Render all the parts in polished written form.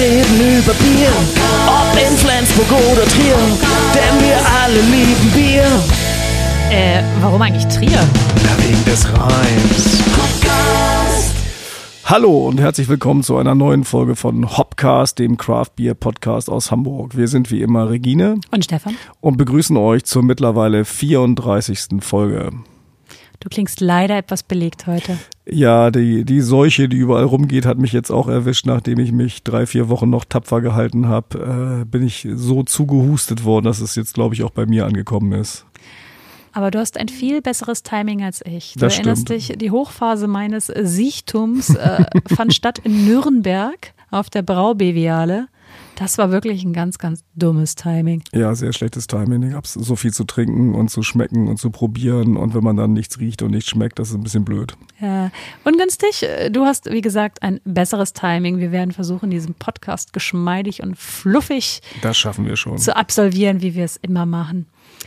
reden über Bier, ob in Flensburg oder Trier, denn wir alle lieben Bier. Warum eigentlich Trier? Ja, wegen des Reims. Hopcast. Hallo und herzlich willkommen zu einer neuen Folge von Hopcast, dem Craft Beer Podcast aus Hamburg. Wir sind wie immer Regine und Stefan und begrüßen euch zur mittlerweile 34. Folge. Du klingst leider etwas belegt heute. Ja, die Seuche, die überall rumgeht, hat mich jetzt auch erwischt. Nachdem ich mich 3-4 Wochen noch tapfer gehalten habe, bin ich so zugehustet worden, dass es jetzt, glaube ich, auch bei mir angekommen ist. Aber du hast ein viel besseres Timing als ich. Du Das erinnerst stimmt. dich, die Hochphase meines Siechtums fand statt in Nürnberg auf der Braubeviale. Das war wirklich ein ganz, ganz dummes Timing. Ja, sehr schlechtes Timing. Ich habe so viel zu trinken und zu schmecken und zu probieren. Und wenn man dann nichts riecht und nichts schmeckt, das ist ein bisschen blöd. Ja, ungünstig. Du hast, wie gesagt, ein besseres Timing. Wir werden versuchen, diesen Podcast geschmeidig und fluffig Das schaffen wir schon. zu absolvieren, wie wir es immer machen.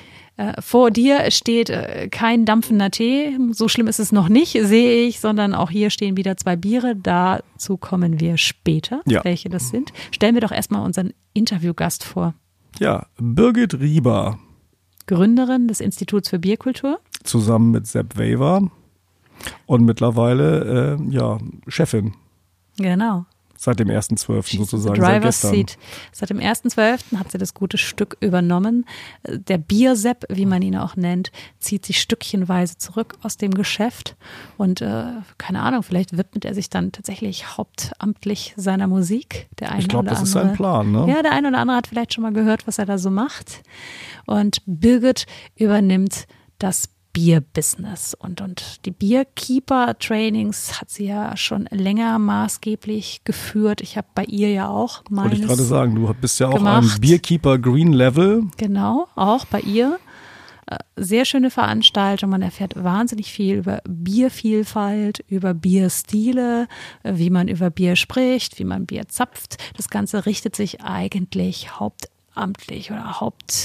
Vor dir steht kein dampfender Tee, so schlimm ist es noch nicht, sehe ich, sondern auch hier stehen wieder 2 Biere. Dazu kommen wir später, welche das sind. Stellen wir doch erstmal unseren Interviewgast vor. Ja, Birgit Rieber. Gründerin des Instituts für Bierkultur. Zusammen mit Sepp Weber und mittlerweile Chefin. Genau. Seit dem 1.12. sozusagen, seit Driver's gestern. Seat. Seit dem 1.12. hat sie das gute Stück übernommen. Der Biersepp, wie man ihn auch nennt, zieht sich stückchenweise zurück aus dem Geschäft und keine Ahnung, vielleicht widmet er sich dann tatsächlich hauptamtlich seiner Musik. Ich glaube, das ist sein Plan, ne? Ja, der eine oder andere hat vielleicht schon mal gehört, was er da so macht. Und Birgit übernimmt das Bierbusiness und die Bierkeeper-Trainings hat sie ja schon länger maßgeblich geführt. Ich habe bei ihr ja auch meines Wollte ich gerade sagen, du bist ja auch gemacht. ein Bierkeeper Green Level. Genau, auch bei ihr. Sehr schöne Veranstaltung. Man erfährt wahnsinnig viel über Biervielfalt, über Bierstile, wie man über Bier spricht, wie man Bier zapft. Das Ganze richtet sich eigentlich hauptamtlich oder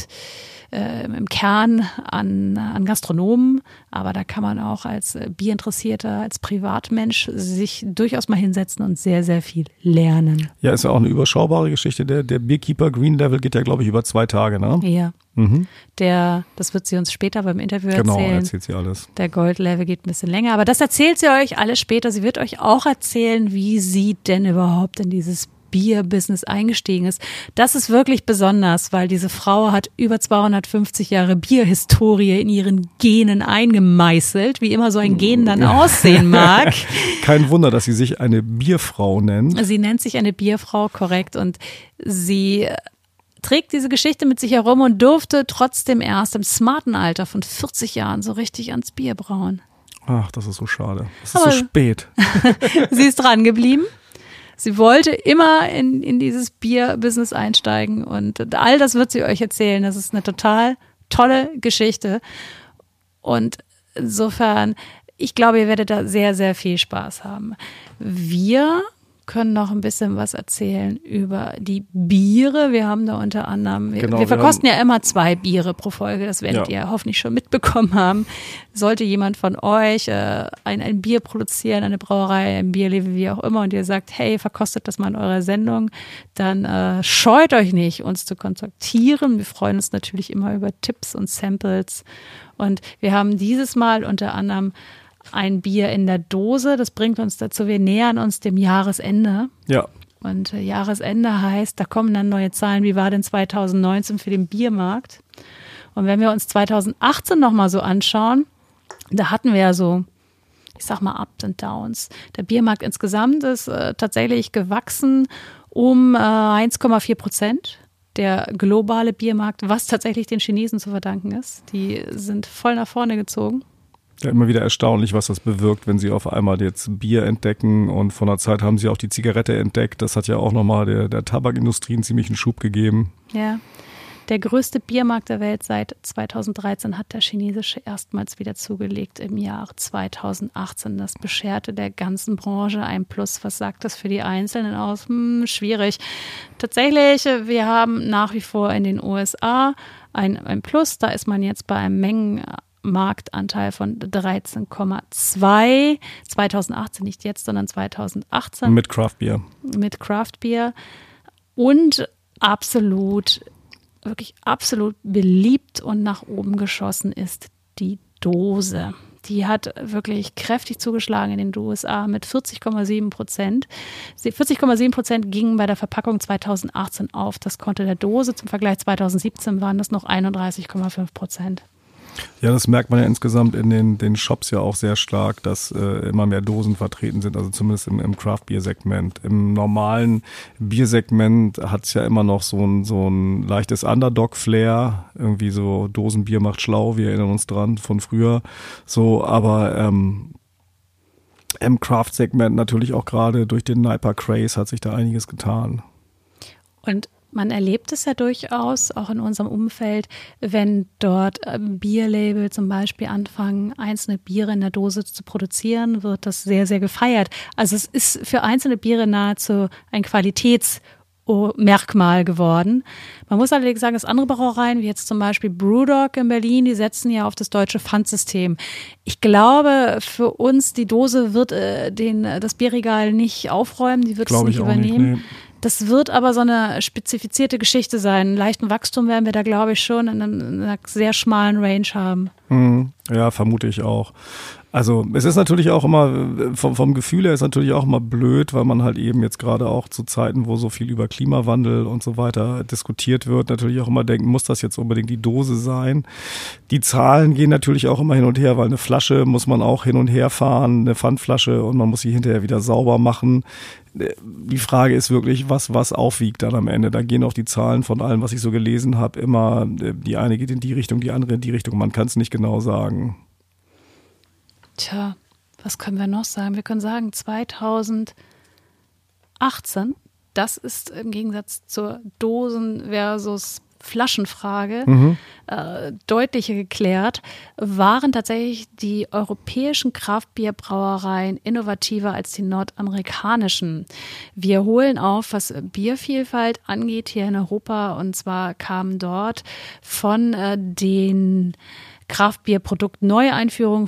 im Kern an Gastronomen, aber da kann man auch als Bierinteressierter, als Privatmensch sich durchaus mal hinsetzen und sehr, sehr viel lernen. Ja, ist ja auch eine überschaubare Geschichte. Der Bierkeeper Green Level geht ja, glaube ich, über 2 Tage, ne? Ja. Mhm. Das wird sie uns später beim Interview erzählen. Genau, erzählt sie alles. Der Gold Level geht ein bisschen länger, aber das erzählt sie euch alles später. Sie wird euch auch erzählen, wie sie denn überhaupt in dieses Bierbusiness eingestiegen ist. Das ist wirklich besonders, weil diese Frau hat über 250 Jahre Bierhistorie in ihren Genen eingemeißelt, wie immer so ein Gen dann aussehen mag. Kein Wunder, dass sie sich eine Bierfrau nennt. Sie nennt sich eine Bierfrau, korrekt, und sie trägt diese Geschichte mit sich herum und durfte trotzdem erst im smarten Alter von 40 Jahren so richtig ans Bier brauen. Ach, das ist so schade. Es ist so spät. Sie ist dran geblieben. Sie wollte immer in dieses Bierbusiness einsteigen und all das wird sie euch erzählen. Das ist eine total tolle Geschichte und insofern, ich glaube, ihr werdet da sehr, sehr viel Spaß haben. Wir können noch ein bisschen was erzählen über die Biere. Wir haben da unter anderem, wir verkosten ja immer 2 Biere pro Folge, das werdet ihr hoffentlich schon mitbekommen haben. Sollte jemand von euch ein Bier produzieren, eine Brauerei, ein Bierlabel, wie auch immer, und ihr sagt, hey, verkostet das mal in eurer Sendung, dann scheut euch nicht, uns zu kontaktieren. Wir freuen uns natürlich immer über Tipps und Samples. Und wir haben dieses Mal unter anderem ein Bier in der Dose. Das bringt uns dazu, wir nähern uns dem Jahresende. Ja. Und Jahresende heißt, da kommen dann neue Zahlen. Wie war denn 2019 für den Biermarkt? Und wenn wir uns 2018 nochmal so anschauen, da hatten wir ja so, ich sag mal, Ups und Downs. Der Biermarkt insgesamt ist tatsächlich gewachsen um 1,4%. Der globale Biermarkt, was tatsächlich den Chinesen zu verdanken ist. Die sind voll nach vorne gezogen. Ja, immer wieder erstaunlich, was das bewirkt, wenn sie auf einmal jetzt Bier entdecken, und vor einer Zeit haben sie auch die Zigarette entdeckt. Das hat ja auch nochmal der Tabakindustrie einen ziemlichen Schub gegeben. Ja, der größte Biermarkt der Welt seit 2013 hat der chinesische erstmals wieder zugelegt im Jahr 2018. Das bescherte der ganzen Branche ein Plus. Was sagt das für die Einzelnen aus? Schwierig. Tatsächlich, wir haben nach wie vor in den USA ein Plus. Da ist man jetzt bei einem Mengenmarktanteil von 13,2. 2018, nicht jetzt, sondern 2018. Mit Craft Beer. Mit Craft Beer. Und wirklich absolut beliebt und nach oben geschossen ist die Dose. Die hat wirklich kräftig zugeschlagen in den USA mit 40,7%. 40,7% gingen bei der Verpackung 2018 auf. Das konnte der Dose. Zum Vergleich 2017 waren das noch 31,5%. Ja, das merkt man ja insgesamt in den Shops ja auch sehr stark, dass immer mehr Dosen vertreten sind, also zumindest im Craft-Bier-Segment. Im normalen Biersegment hat es ja immer noch so ein leichtes Underdog-Flair, irgendwie so Dosenbier macht schlau, wir erinnern uns dran von früher. So, aber im Craft-Segment natürlich auch gerade durch den Naipa-Craze hat sich da einiges getan. Und man erlebt es ja durchaus, auch in unserem Umfeld, wenn dort Bierlabel zum Beispiel anfangen, einzelne Biere in der Dose zu produzieren, wird das sehr, sehr gefeiert. Also es ist für einzelne Biere nahezu ein Qualitätsmerkmal geworden. Man muss allerdings sagen, dass andere Brauereien, wie jetzt zum Beispiel Brewdog in Berlin, die setzen ja auf das deutsche Pfandsystem. Ich glaube, für uns, die Dose wird das Bierregal nicht aufräumen, die wird es nicht übernehmen. Nicht, nee. Das wird aber so eine spezifizierte Geschichte sein. Einen leichten Wachstum werden wir da, glaube ich, schon in einer sehr schmalen Range haben. Ja, vermute ich auch. Also es ist natürlich auch immer, vom Gefühl her ist natürlich auch immer blöd, weil man halt eben jetzt gerade auch zu Zeiten, wo so viel über Klimawandel und so weiter diskutiert wird, natürlich auch immer denken, muss das jetzt unbedingt die Dose sein? Die Zahlen gehen natürlich auch immer hin und her, weil eine Flasche muss man auch hin und her fahren, eine Pfandflasche, und man muss sie hinterher wieder sauber machen. Die Frage ist wirklich, was aufwiegt dann am Ende. Da gehen auch die Zahlen von allem, was ich so gelesen habe, immer, die eine geht in die Richtung, die andere in die Richtung. Man kann es nicht genau sagen. Tja, was können wir noch sagen? Wir können sagen, 2018, das ist im Gegensatz zur Dosen- versus Flaschenfrage deutlicher geklärt, waren tatsächlich die europäischen Kraftbierbrauereien innovativer als die nordamerikanischen. Wir holen auf, was Biervielfalt angeht hier in Europa, und zwar kamen dort von den Kraftbierprodukt-Neueinführung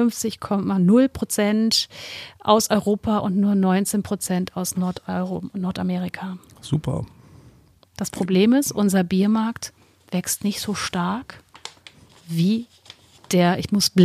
54,0% aus Europa und nur 19% aus Nordamerika. Super. Das Problem ist, unser Biermarkt wächst nicht so stark wie der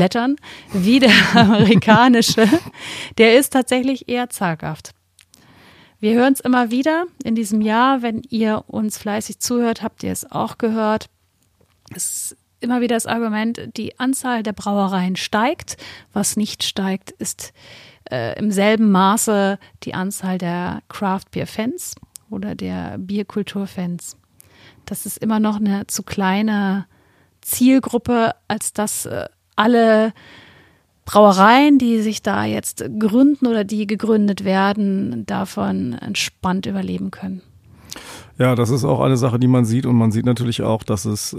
amerikanische. Der ist tatsächlich eher zaghaft. Wir hören es immer wieder in diesem Jahr. Wenn ihr uns fleißig zuhört, habt ihr es auch gehört. Es ist immer wieder das Argument, die Anzahl der Brauereien steigt. Was nicht steigt, ist im selben Maße die Anzahl der Craft-Beer-Fans oder der Bierkultur-Fans. Das ist immer noch eine zu kleine Zielgruppe, als dass alle Brauereien, die sich da jetzt gründen oder die gegründet werden, davon entspannt überleben können. Ja, das ist auch eine Sache, die man sieht, und man sieht natürlich auch, dass es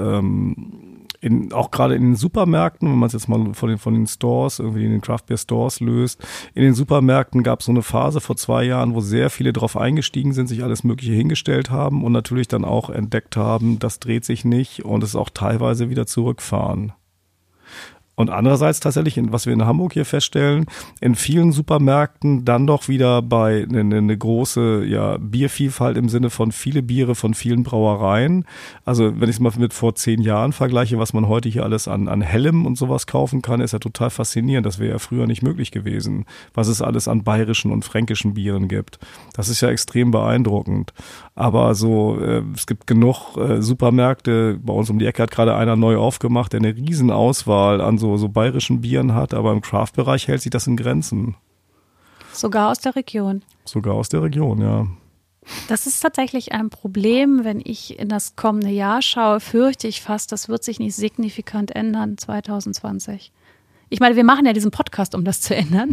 auch gerade in den Supermärkten, wenn man es jetzt mal von den Stores, irgendwie in den Craft Beer Stores löst, in den Supermärkten gab es so eine Phase vor 2 Jahren, wo sehr viele drauf eingestiegen sind, sich alles Mögliche hingestellt haben und natürlich dann auch entdeckt haben, das dreht sich nicht, und es auch teilweise wieder zurückfahren. Und andererseits tatsächlich, was wir in Hamburg hier feststellen, in vielen Supermärkten dann doch wieder bei eine große Biervielfalt im Sinne von viele Biere von vielen Brauereien. Also wenn ich es mal mit vor 10 Jahren vergleiche, was man heute hier alles an Hellem und sowas kaufen kann, ist ja total faszinierend. Das wäre ja früher nicht möglich gewesen, was es alles an bayerischen und fränkischen Bieren gibt. Das ist ja extrem beeindruckend. Aber so, es gibt genug Supermärkte, bei uns um die Ecke hat gerade einer neu aufgemacht, der eine Riesenauswahl an so bayerischen Bieren hat, aber im Craft-Bereich hält sich das in Grenzen. Sogar aus der Region. Sogar aus der Region, ja. Das ist tatsächlich ein Problem, wenn ich in das kommende Jahr schaue, fürchte ich fast, das wird sich nicht signifikant ändern 2020. Ich meine, wir machen ja diesen Podcast, um das zu ändern.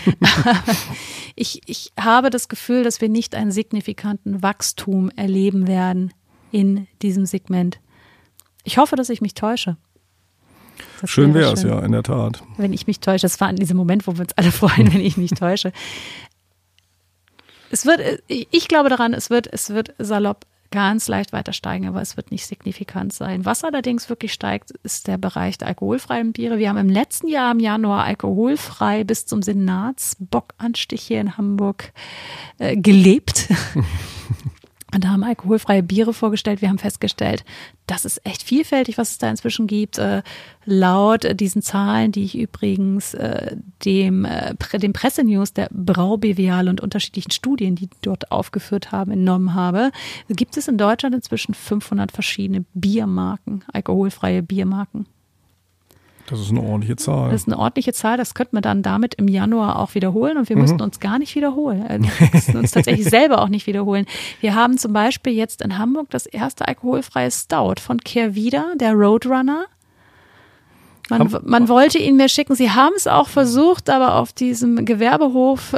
Ich habe das Gefühl, dass wir nicht einen signifikanten Wachstum erleben werden in diesem Segment. Ich hoffe, dass ich mich täusche. Schön wäre es, ja, in der Tat. Wenn ich mich täusche, das war in diesem Moment, wo wir uns alle freuen, wenn ich mich täusche. Ich glaube daran, es wird salopp ganz leicht weiter steigen, aber es wird nicht signifikant sein. Was allerdings wirklich steigt, ist der Bereich der alkoholfreien Biere. Wir haben im letzten Jahr im Januar alkoholfrei bis zum Senatsbockanstich hier in Hamburg gelebt. Und da haben alkoholfreie Biere vorgestellt. Wir haben festgestellt, das ist echt vielfältig, was es da inzwischen gibt. Laut diesen Zahlen, die ich übrigens dem Pressenews der Brau-BWL und unterschiedlichen Studien, die dort aufgeführt haben, entnommen habe, gibt es in Deutschland inzwischen 500 verschiedene Biermarken, alkoholfreie Biermarken. Das ist eine ordentliche Zahl. Das ist eine ordentliche Zahl. Das könnten wir dann damit im Januar auch wiederholen. Und wir müssten uns gar nicht wiederholen. Wir müssen uns tatsächlich selber auch nicht wiederholen. Wir haben zum Beispiel jetzt in Hamburg das erste alkoholfreie Stout von Kehrwieder, der Roadrunner. Man wollte ihn mir schicken. Sie haben es auch versucht, aber auf diesem Gewerbehof,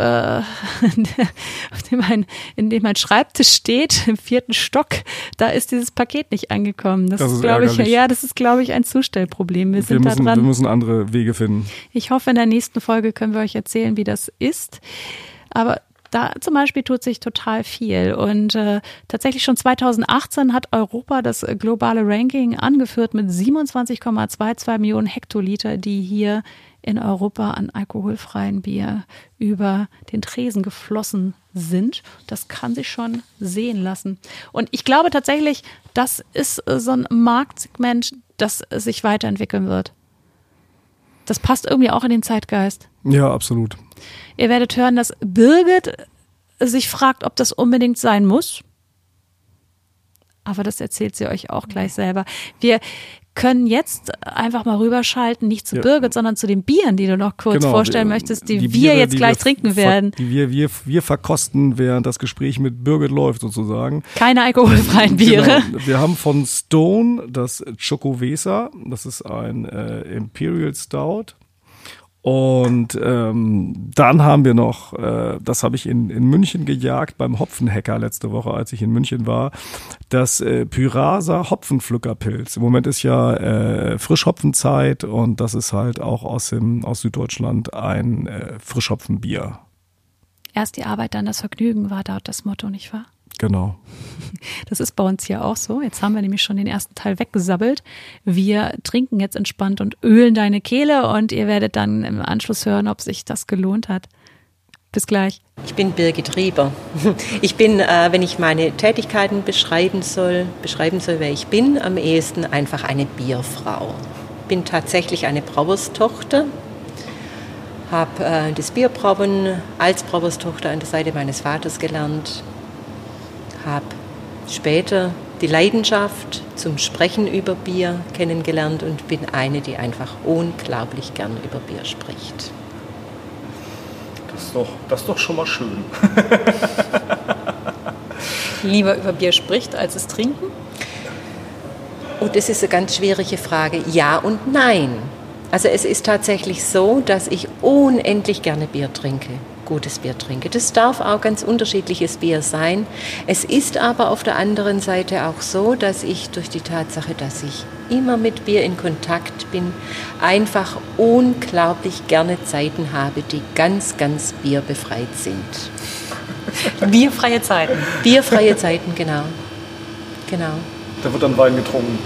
in dem mein Schreibtisch steht, im 4. Stock, da ist dieses Paket nicht angekommen. Das ist, glaube ich, ein Zustellproblem. Wir müssen andere Wege finden. Ich hoffe, in der nächsten Folge können wir euch erzählen, wie das ist. Aber da zum Beispiel tut sich total viel und tatsächlich schon 2018 hat Europa das globale Ranking angeführt mit 27,22 Millionen Hektoliter, die hier in Europa an alkoholfreien Bier über den Tresen geflossen sind. Das kann sich schon sehen lassen. Und ich glaube tatsächlich, das ist so ein Marktsegment, das sich weiterentwickeln wird. Das passt irgendwie auch in den Zeitgeist. Ja, absolut. Ihr werdet hören, dass Birgit sich fragt, ob das unbedingt sein muss. Aber das erzählt sie euch auch gleich selber. Wir können jetzt einfach mal rüberschalten, nicht zu Birgit, sondern zu den Bieren, die du noch kurz vorstellen möchtest, die wir jetzt gleich trinken werden. Wir verkosten, während das Gespräch mit Birgit läuft sozusagen. Keine alkoholfreien Biere. Genau. Wir haben von Stone das Chocovesa, das ist ein Imperial Stout. Und dann haben wir noch, das habe ich in München gejagt beim Hopfenhacker letzte Woche, als ich in München war, das Pyrasa Hopfenpflückerpilz. Im Moment ist ja Frischhopfenzeit und das ist halt auch aus Süddeutschland ein Frischhopfenbier. Erst die Arbeit, dann das Vergnügen war dort das Motto, nicht wahr? Genau. Das ist bei uns hier auch so. Jetzt haben wir nämlich schon den ersten Teil weggesabbelt. Wir trinken jetzt entspannt und ölen deine Kehle und ihr werdet dann im Anschluss hören, ob sich das gelohnt hat. Bis gleich. Ich bin Birgit Rieber. Ich bin, wenn ich meine Tätigkeiten beschreiben soll, wer ich bin, am ehesten einfach eine Bierfrau. Bin tatsächlich eine Brauerstochter. Habe das Bierbrauen als Brauerstochter an der Seite meines Vaters gelernt. Habe später die Leidenschaft zum Sprechen über Bier kennengelernt und bin eine, die einfach unglaublich gern über Bier spricht. Das ist doch schon mal schön. Lieber über Bier spricht, als es trinken? Oh, das ist eine ganz schwierige Frage. Ja und nein. Also es ist tatsächlich so, dass ich unendlich gerne Bier trinke. Gutes Bier trinke. Das darf auch ganz unterschiedliches Bier sein. Es ist aber auf der anderen Seite auch so, dass ich durch die Tatsache, dass ich immer mit Bier in Kontakt bin, einfach unglaublich gerne Zeiten habe, die ganz, ganz bierbefreit sind. Bierfreie Zeiten. Bierfreie Zeiten, genau. Da wird dann Wein getrunken.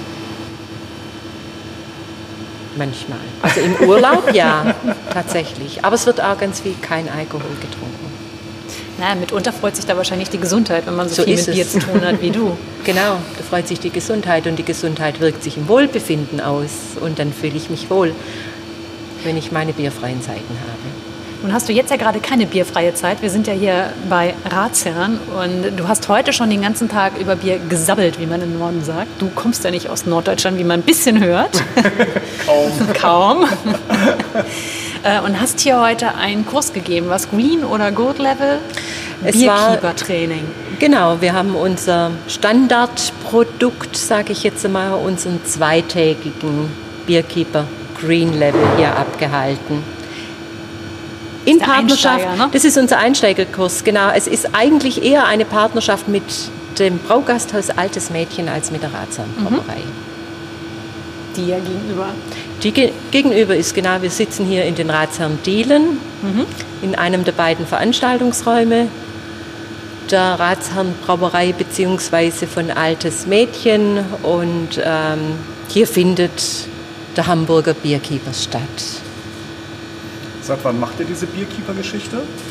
Manchmal. Also im Urlaub, ja, tatsächlich. Aber es wird auch ganz viel kein Alkohol getrunken. Na, mitunter freut sich da wahrscheinlich die Gesundheit, wenn man so viel mit Bier zu tun hat wie du. Genau, da freut sich die Gesundheit und die Gesundheit wirkt sich im Wohlbefinden aus. Und dann fühle ich mich wohl, wenn ich meine bierfreien Zeiten habe. Nun hast du jetzt ja gerade keine bierfreie Zeit. Wir sind ja hier bei Ratsherrn und du hast heute schon den ganzen Tag über Bier gesabbelt, wie man im Norden sagt. Du kommst ja nicht aus Norddeutschland, wie man ein bisschen hört. Kaum. Und hast hier heute einen Kurs gegeben. Was Green oder Gold Level? Bierkeeper-Training. Genau, wir haben unser Standardprodukt, sage ich jetzt mal, unseren zweitägigen Bierkeeper Green Level hier abgehalten. In Partnerschaft, das ist unser Einsteigerkurs, genau. Es ist eigentlich eher eine Partnerschaft mit dem Braugasthaus Altes Mädchen als mit der Ratsherrn Brauerei. Die ja gegenüber. Die gegenüber ist, genau, wir sitzen hier in den Ratsherrn Dielen, in einem der beiden Veranstaltungsräume der Ratsherrn Brauerei bzw. von Altes Mädchen und hier findet der Hamburger Bierkeeper statt. Seit wann macht ihr diese Bierkeeper-Geschichte?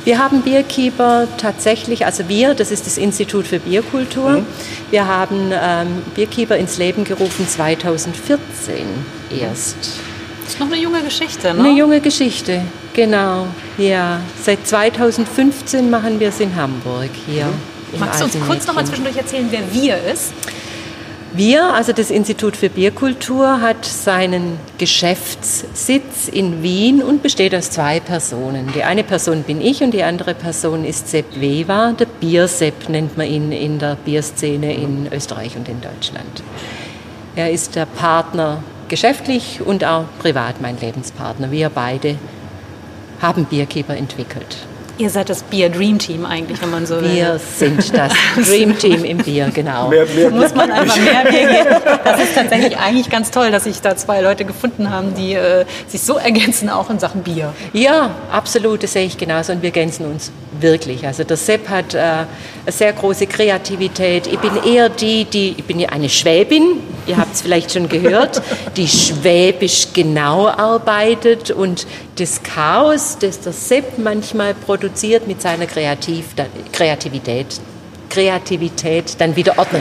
Wir haben Bierkeeper tatsächlich, also das ist das Institut für Bierkultur. Wir haben Bierkeeper ins Leben gerufen 2014 erst. Das ist noch eine junge Geschichte, ne? Eine junge Geschichte, genau. Ja, seit 2015 machen wir es in Hamburg hier. Magst du uns kurz noch mal zwischendurch erzählen, wer wir ist? Wir, also das Institut für Bierkultur, hat seinen Geschäftssitz in Wien und besteht aus 2 Personen. Die eine Person bin ich und die andere Person ist Sepp Weber. Der Biersepp nennt man ihn in der Bierszene in Österreich und in Deutschland. Er ist der Partner geschäftlich und auch privat mein Lebenspartner. Wir beide haben Bierkeeper entwickelt. Ihr seid das Bier Dream Team eigentlich, wenn man so will. Wir sind das Dream Team im Bier, genau. Mehr Muss man einfach mehr Bier geben. Das ist tatsächlich eigentlich ganz toll, dass sich da 2 Leute gefunden haben, die sich so ergänzen, auch in Sachen Bier. Ja, absolut, das sehe ich genauso und wir ergänzen uns wirklich. Also der Sepp hat eine sehr große Kreativität. Ich bin eher ich bin ja eine Schwäbin, ihr habt es vielleicht schon gehört, die schwäbisch genau arbeitet und das Chaos, das der Sepp manchmal produziert mit seiner Kreativität dann wieder ordnet.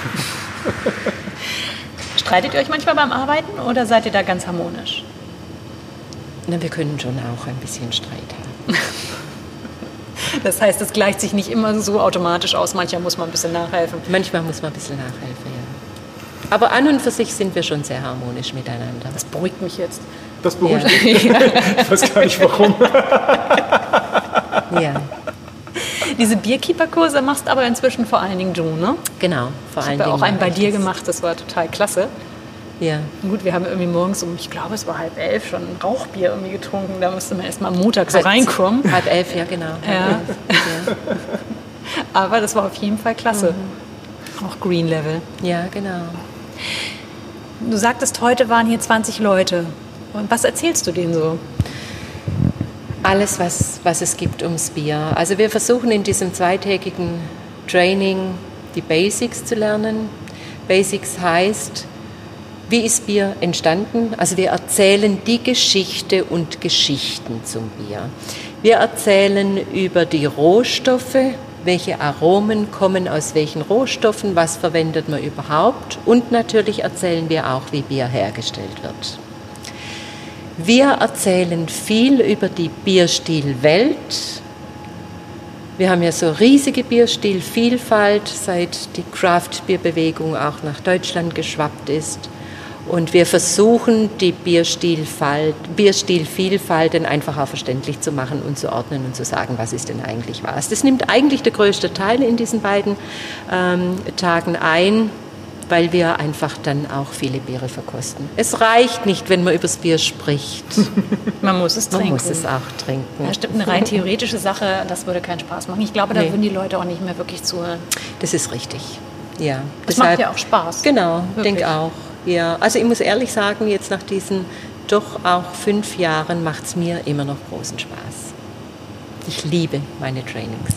Streitet ihr euch manchmal beim Arbeiten oder seid ihr da ganz harmonisch? Na, wir können schon auch ein bisschen Streit haben. Das heißt, es gleicht sich nicht immer so automatisch aus. Manchmal muss man ein bisschen nachhelfen. Manchmal muss man ein bisschen nachhelfen, ja. Aber an und für sich sind wir schon sehr harmonisch miteinander. Das beruhigt mich jetzt. Das beruhigt mich. Ich weiß gar nicht, warum. Ja. Diese Bierkeeper-Kurse machst aber inzwischen vor allen Dingen du, ne? Genau, vor allen Ich habe Dingen. auch einen bei dir gemacht, das war total klasse. Ja. Gut, wir haben irgendwie morgens ich glaube, es war 10:30 schon ein Rauchbier irgendwie getrunken. Da musste man erst mal am Montag so reinkommen. 10:30, ja genau. Ja. 10:30, ja. Aber das war auf jeden Fall klasse. Auch Green Level. Ja, genau. Du sagtest, heute waren hier 20 Leute. Und was erzählst du denen so? Alles, was es gibt ums Bier. Also wir versuchen in diesem 2-tägigen Training die Basics zu lernen. Basics heißt, wie ist Bier entstanden? Also wir erzählen die Geschichte und Geschichten zum Bier. Wir erzählen über die Rohstoffe, welche Aromen kommen aus welchen Rohstoffen, was verwendet man überhaupt und natürlich erzählen wir auch, wie Bier hergestellt wird. Wir erzählen viel über die Bierstilwelt. Wir haben ja so riesige Bierstilvielfalt, seit die Craft-Bier-Bewegung auch nach Deutschland geschwappt ist. Und wir versuchen, die Bierstilvielfalt dann einfach auch verständlich zu machen und zu ordnen und zu sagen, was ist denn eigentlich was. Das nimmt eigentlich der größte Teil in diesen beiden Tagen ein, weil wir einfach dann auch viele Biere verkosten. Es reicht nicht, wenn man über das Bier spricht. Man muss es trinken. Man muss es auch trinken. Ja, stimmt, eine rein theoretische Sache, das würde keinen Spaß machen. Ich glaube, da würden die Leute auch nicht mehr wirklich zuhören. Das ist richtig, ja. Das macht ja auch Spaß. Genau, Wirklich. denke auch. Ja, also ich muss ehrlich sagen, jetzt nach diesen doch auch 5 Jahren macht es mir immer noch großen Spaß. Ich liebe meine Trainings.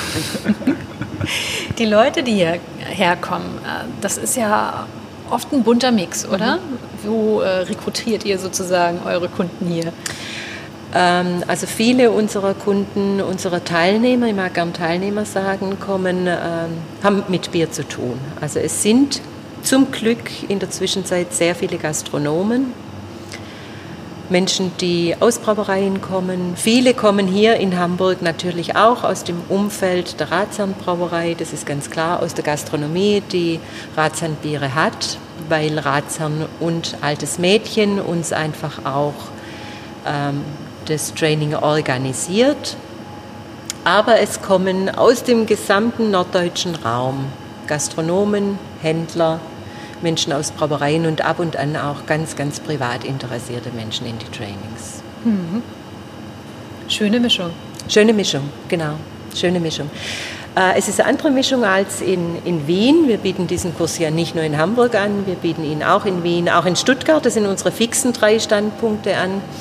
Die Leute, die hierher kommen, das ist ja oft ein bunter Mix, oder? Wo rekrutiert ihr sozusagen eure Kunden hier? Also viele unserer Kunden, unserer Teilnehmer, ich mag gern Teilnehmer sagen, haben mit Bier zu tun. Also es sind zum Glück in der Zwischenzeit sehr viele Gastronomen, Menschen, die aus Brauereien kommen. Viele kommen hier in Hamburg natürlich auch aus dem Umfeld der Ratsherrn-Brauerei, das ist ganz klar, aus der Gastronomie, die Ratsherrn-Biere hat, weil Ratsherrn und Altes Mädchen uns einfach auch das Training organisiert. Aber es kommen aus dem gesamten norddeutschen Raum Gastronomen, Händler, Menschen aus Brauereien und ab und an auch ganz, ganz privat interessierte Menschen in die Trainings. Mhm. Schöne Mischung. Schöne Mischung, genau. Schöne Mischung. Es ist eine andere Mischung als in Wien. Wir bieten diesen Kurs ja nicht nur in Hamburg an, wir bieten ihn auch in Wien, auch in Stuttgart. Das sind unsere fixen 3 Standorte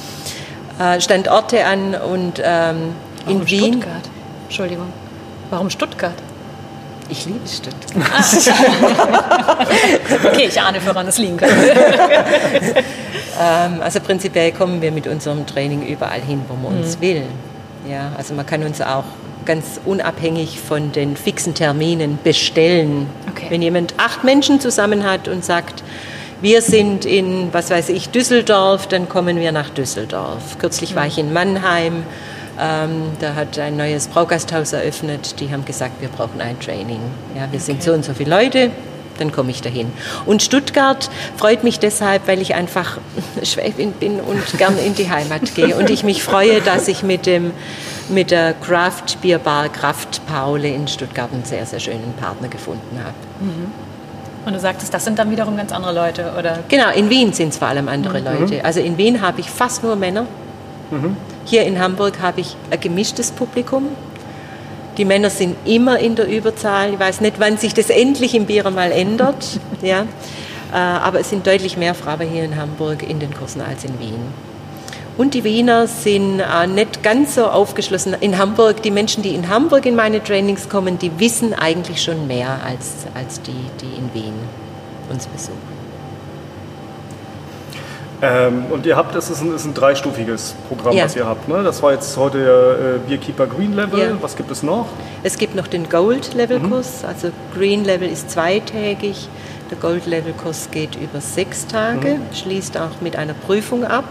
an und in Wien. Stuttgart? Entschuldigung. Warum Stuttgart? Ich liebe Stuttgart. Okay, ich ahne, woran es liegen könnte. Also prinzipiell kommen wir mit unserem Training überall hin, wo man uns will. Ja, also man kann uns auch ganz unabhängig von den fixen Terminen bestellen. Okay. Wenn jemand 8 Menschen zusammen hat und sagt, wir sind in, was weiß ich, Düsseldorf, dann kommen wir nach Düsseldorf. Kürzlich war ich in Mannheim, da hat ein neues Braugasthaus eröffnet, die haben gesagt, wir brauchen ein Training. Ja, wir sind so und so viele Leute, dann komme ich dahin. Und Stuttgart freut mich deshalb, weil ich einfach Schwäbin bin und gern in die Heimat gehe. Und ich mich freue, dass ich mit der Craft Beer Bar Kraft Paule in Stuttgart einen sehr, sehr schönen Partner gefunden habe. Und du sagtest, das sind dann wiederum ganz andere Leute, oder? Genau, in Wien sind es vor allem andere Leute. Also in Wien habe ich fast nur Männer. Hier in Hamburg habe ich ein gemischtes Publikum. Die Männer sind immer in der Überzahl. Ich weiß nicht, wann sich das endlich im Bier mal ändert. Ja. Aber es sind deutlich mehr Frauen hier in Hamburg in den Kursen als in Wien. Und die Wiener sind nicht ganz so aufgeschlossen. In Hamburg, die Menschen, die in Hamburg in meine Trainings kommen, die wissen eigentlich schon mehr als die in Wien uns besuchen. Und ihr habt, das ist ein dreistufiges Programm, Ja. was ihr habt. Ne? Das war jetzt heute der Beerkeeper Green Level. Ja. Was gibt es noch? Es gibt noch den Gold-Level-Kurs, also Green Level ist 2-tägig, der Gold-Level-Kurs geht über 6 Tage, schließt auch mit einer Prüfung ab.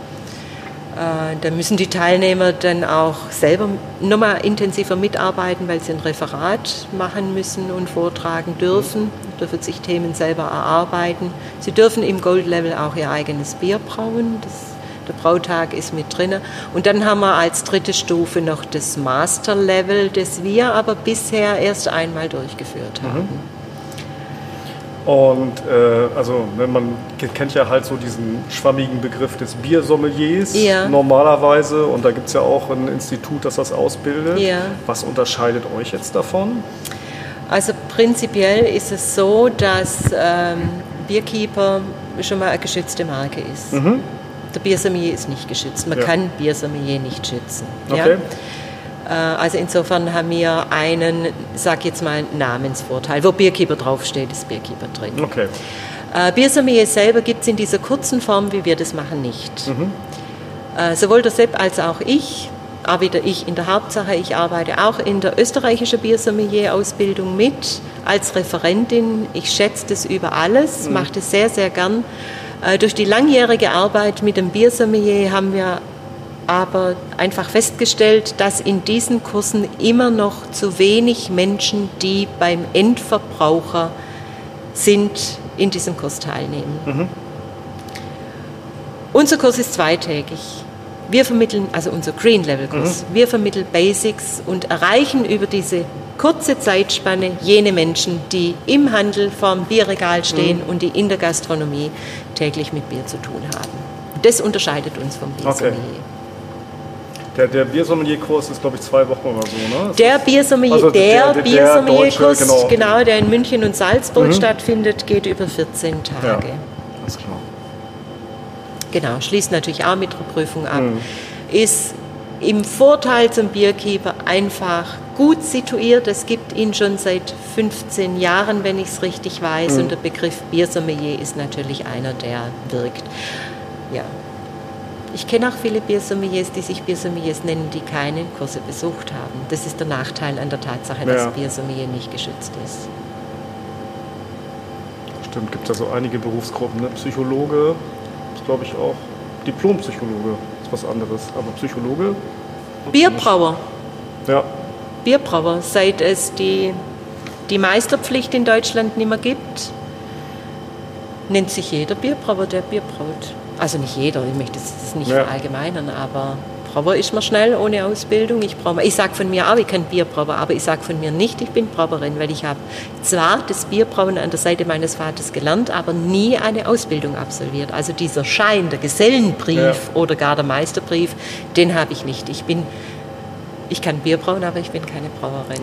Da müssen die Teilnehmer dann auch selber nochmal intensiver mitarbeiten, weil sie ein Referat machen müssen und vortragen dürfen sich Themen selber erarbeiten. Sie dürfen im Gold-Level auch ihr eigenes Bier brauen. Der Brautag ist mit drin. Und dann haben wir als dritte Stufe noch das Master-Level, das wir aber bisher erst einmal durchgeführt haben. Und also man kennt ja halt so diesen schwammigen Begriff des Biersommeliers normalerweise. Und da gibt es ja auch ein Institut, das das ausbildet. Ja. Was unterscheidet euch jetzt davon? Also prinzipiell ist es so, dass Bierkeeper schon mal eine geschützte Marke ist. Der Biersommelier ist nicht geschützt. Man kann Biersommelier nicht schützen. Okay. Ja? Also insofern haben wir einen, sag jetzt mal, Namensvorteil. Wo Bierkeeper draufsteht, ist Bierkeeper drin. Okay. Biersommelier selber gibt es in dieser kurzen Form, wie wir das machen, nicht. Sowohl der Sepp als auch ich, aber wieder ich in der Hauptsache, ich arbeite auch in der österreichischen Biersommelier-Ausbildung mit als Referentin. Ich schätze das über alles, mache das sehr, sehr gern. Durch die langjährige Arbeit mit dem Biersommelier haben wir aber einfach festgestellt, dass in diesen Kursen immer noch zu wenig Menschen, die beim Endverbraucher sind, in diesem Kurs teilnehmen. Unser Kurs ist 2-tägig. Wir vermitteln, also unser Green Level Kurs, wir vermitteln Basics und erreichen über diese kurze Zeitspanne jene Menschen, die im Handel vorm Bierregal stehen und die in der Gastronomie täglich mit Bier zu tun haben. Das unterscheidet uns vom Biersommelier. Der Biersommelier-Kurs ist, glaube ich, 2 Wochen oder so, ne? Der Biersommelier-Kurs, genau, der in München und Salzburg stattfindet, geht über 14 Tage. Ja, alles klar. Genau, schließt natürlich auch mit der Prüfung ab. Ist im Vorteil zum Bierkeeper einfach gut situiert. Es gibt ihn schon seit 15 Jahren, wenn ich es richtig weiß. Und der Begriff Biersommelier ist natürlich einer, der wirkt. Ja. Ich kenne auch viele Biersommeliers, die sich Biersommeliers nennen, die keine Kurse besucht haben. Das ist der Nachteil an der Tatsache, dass Biersommelier nicht geschützt ist. Stimmt, gibt es ja so einige Berufsgruppen, ne? Psychologe, ist glaube ich auch, Diplompsychologe ist was anderes, aber Psychologe? Bierbrauer. Ja. Bierbrauer, seit es die Meisterpflicht in Deutschland nicht mehr gibt, nennt sich jeder Bierbrauer, der Bier braut. Also nicht jeder, ich möchte das nicht verallgemeinern, aber Brauer ist man schnell ohne Ausbildung. Ich sage von mir auch, ich kann Bier brauen, aber ich sage von mir nicht, ich bin Brauerin, weil ich habe zwar das Bierbrauen an der Seite meines Vaters gelernt, aber nie eine Ausbildung absolviert. Also dieser Schein, der Gesellenbrief oder gar der Meisterbrief, den habe ich nicht. Ich kann Bier brauen, aber ich bin keine Brauerin.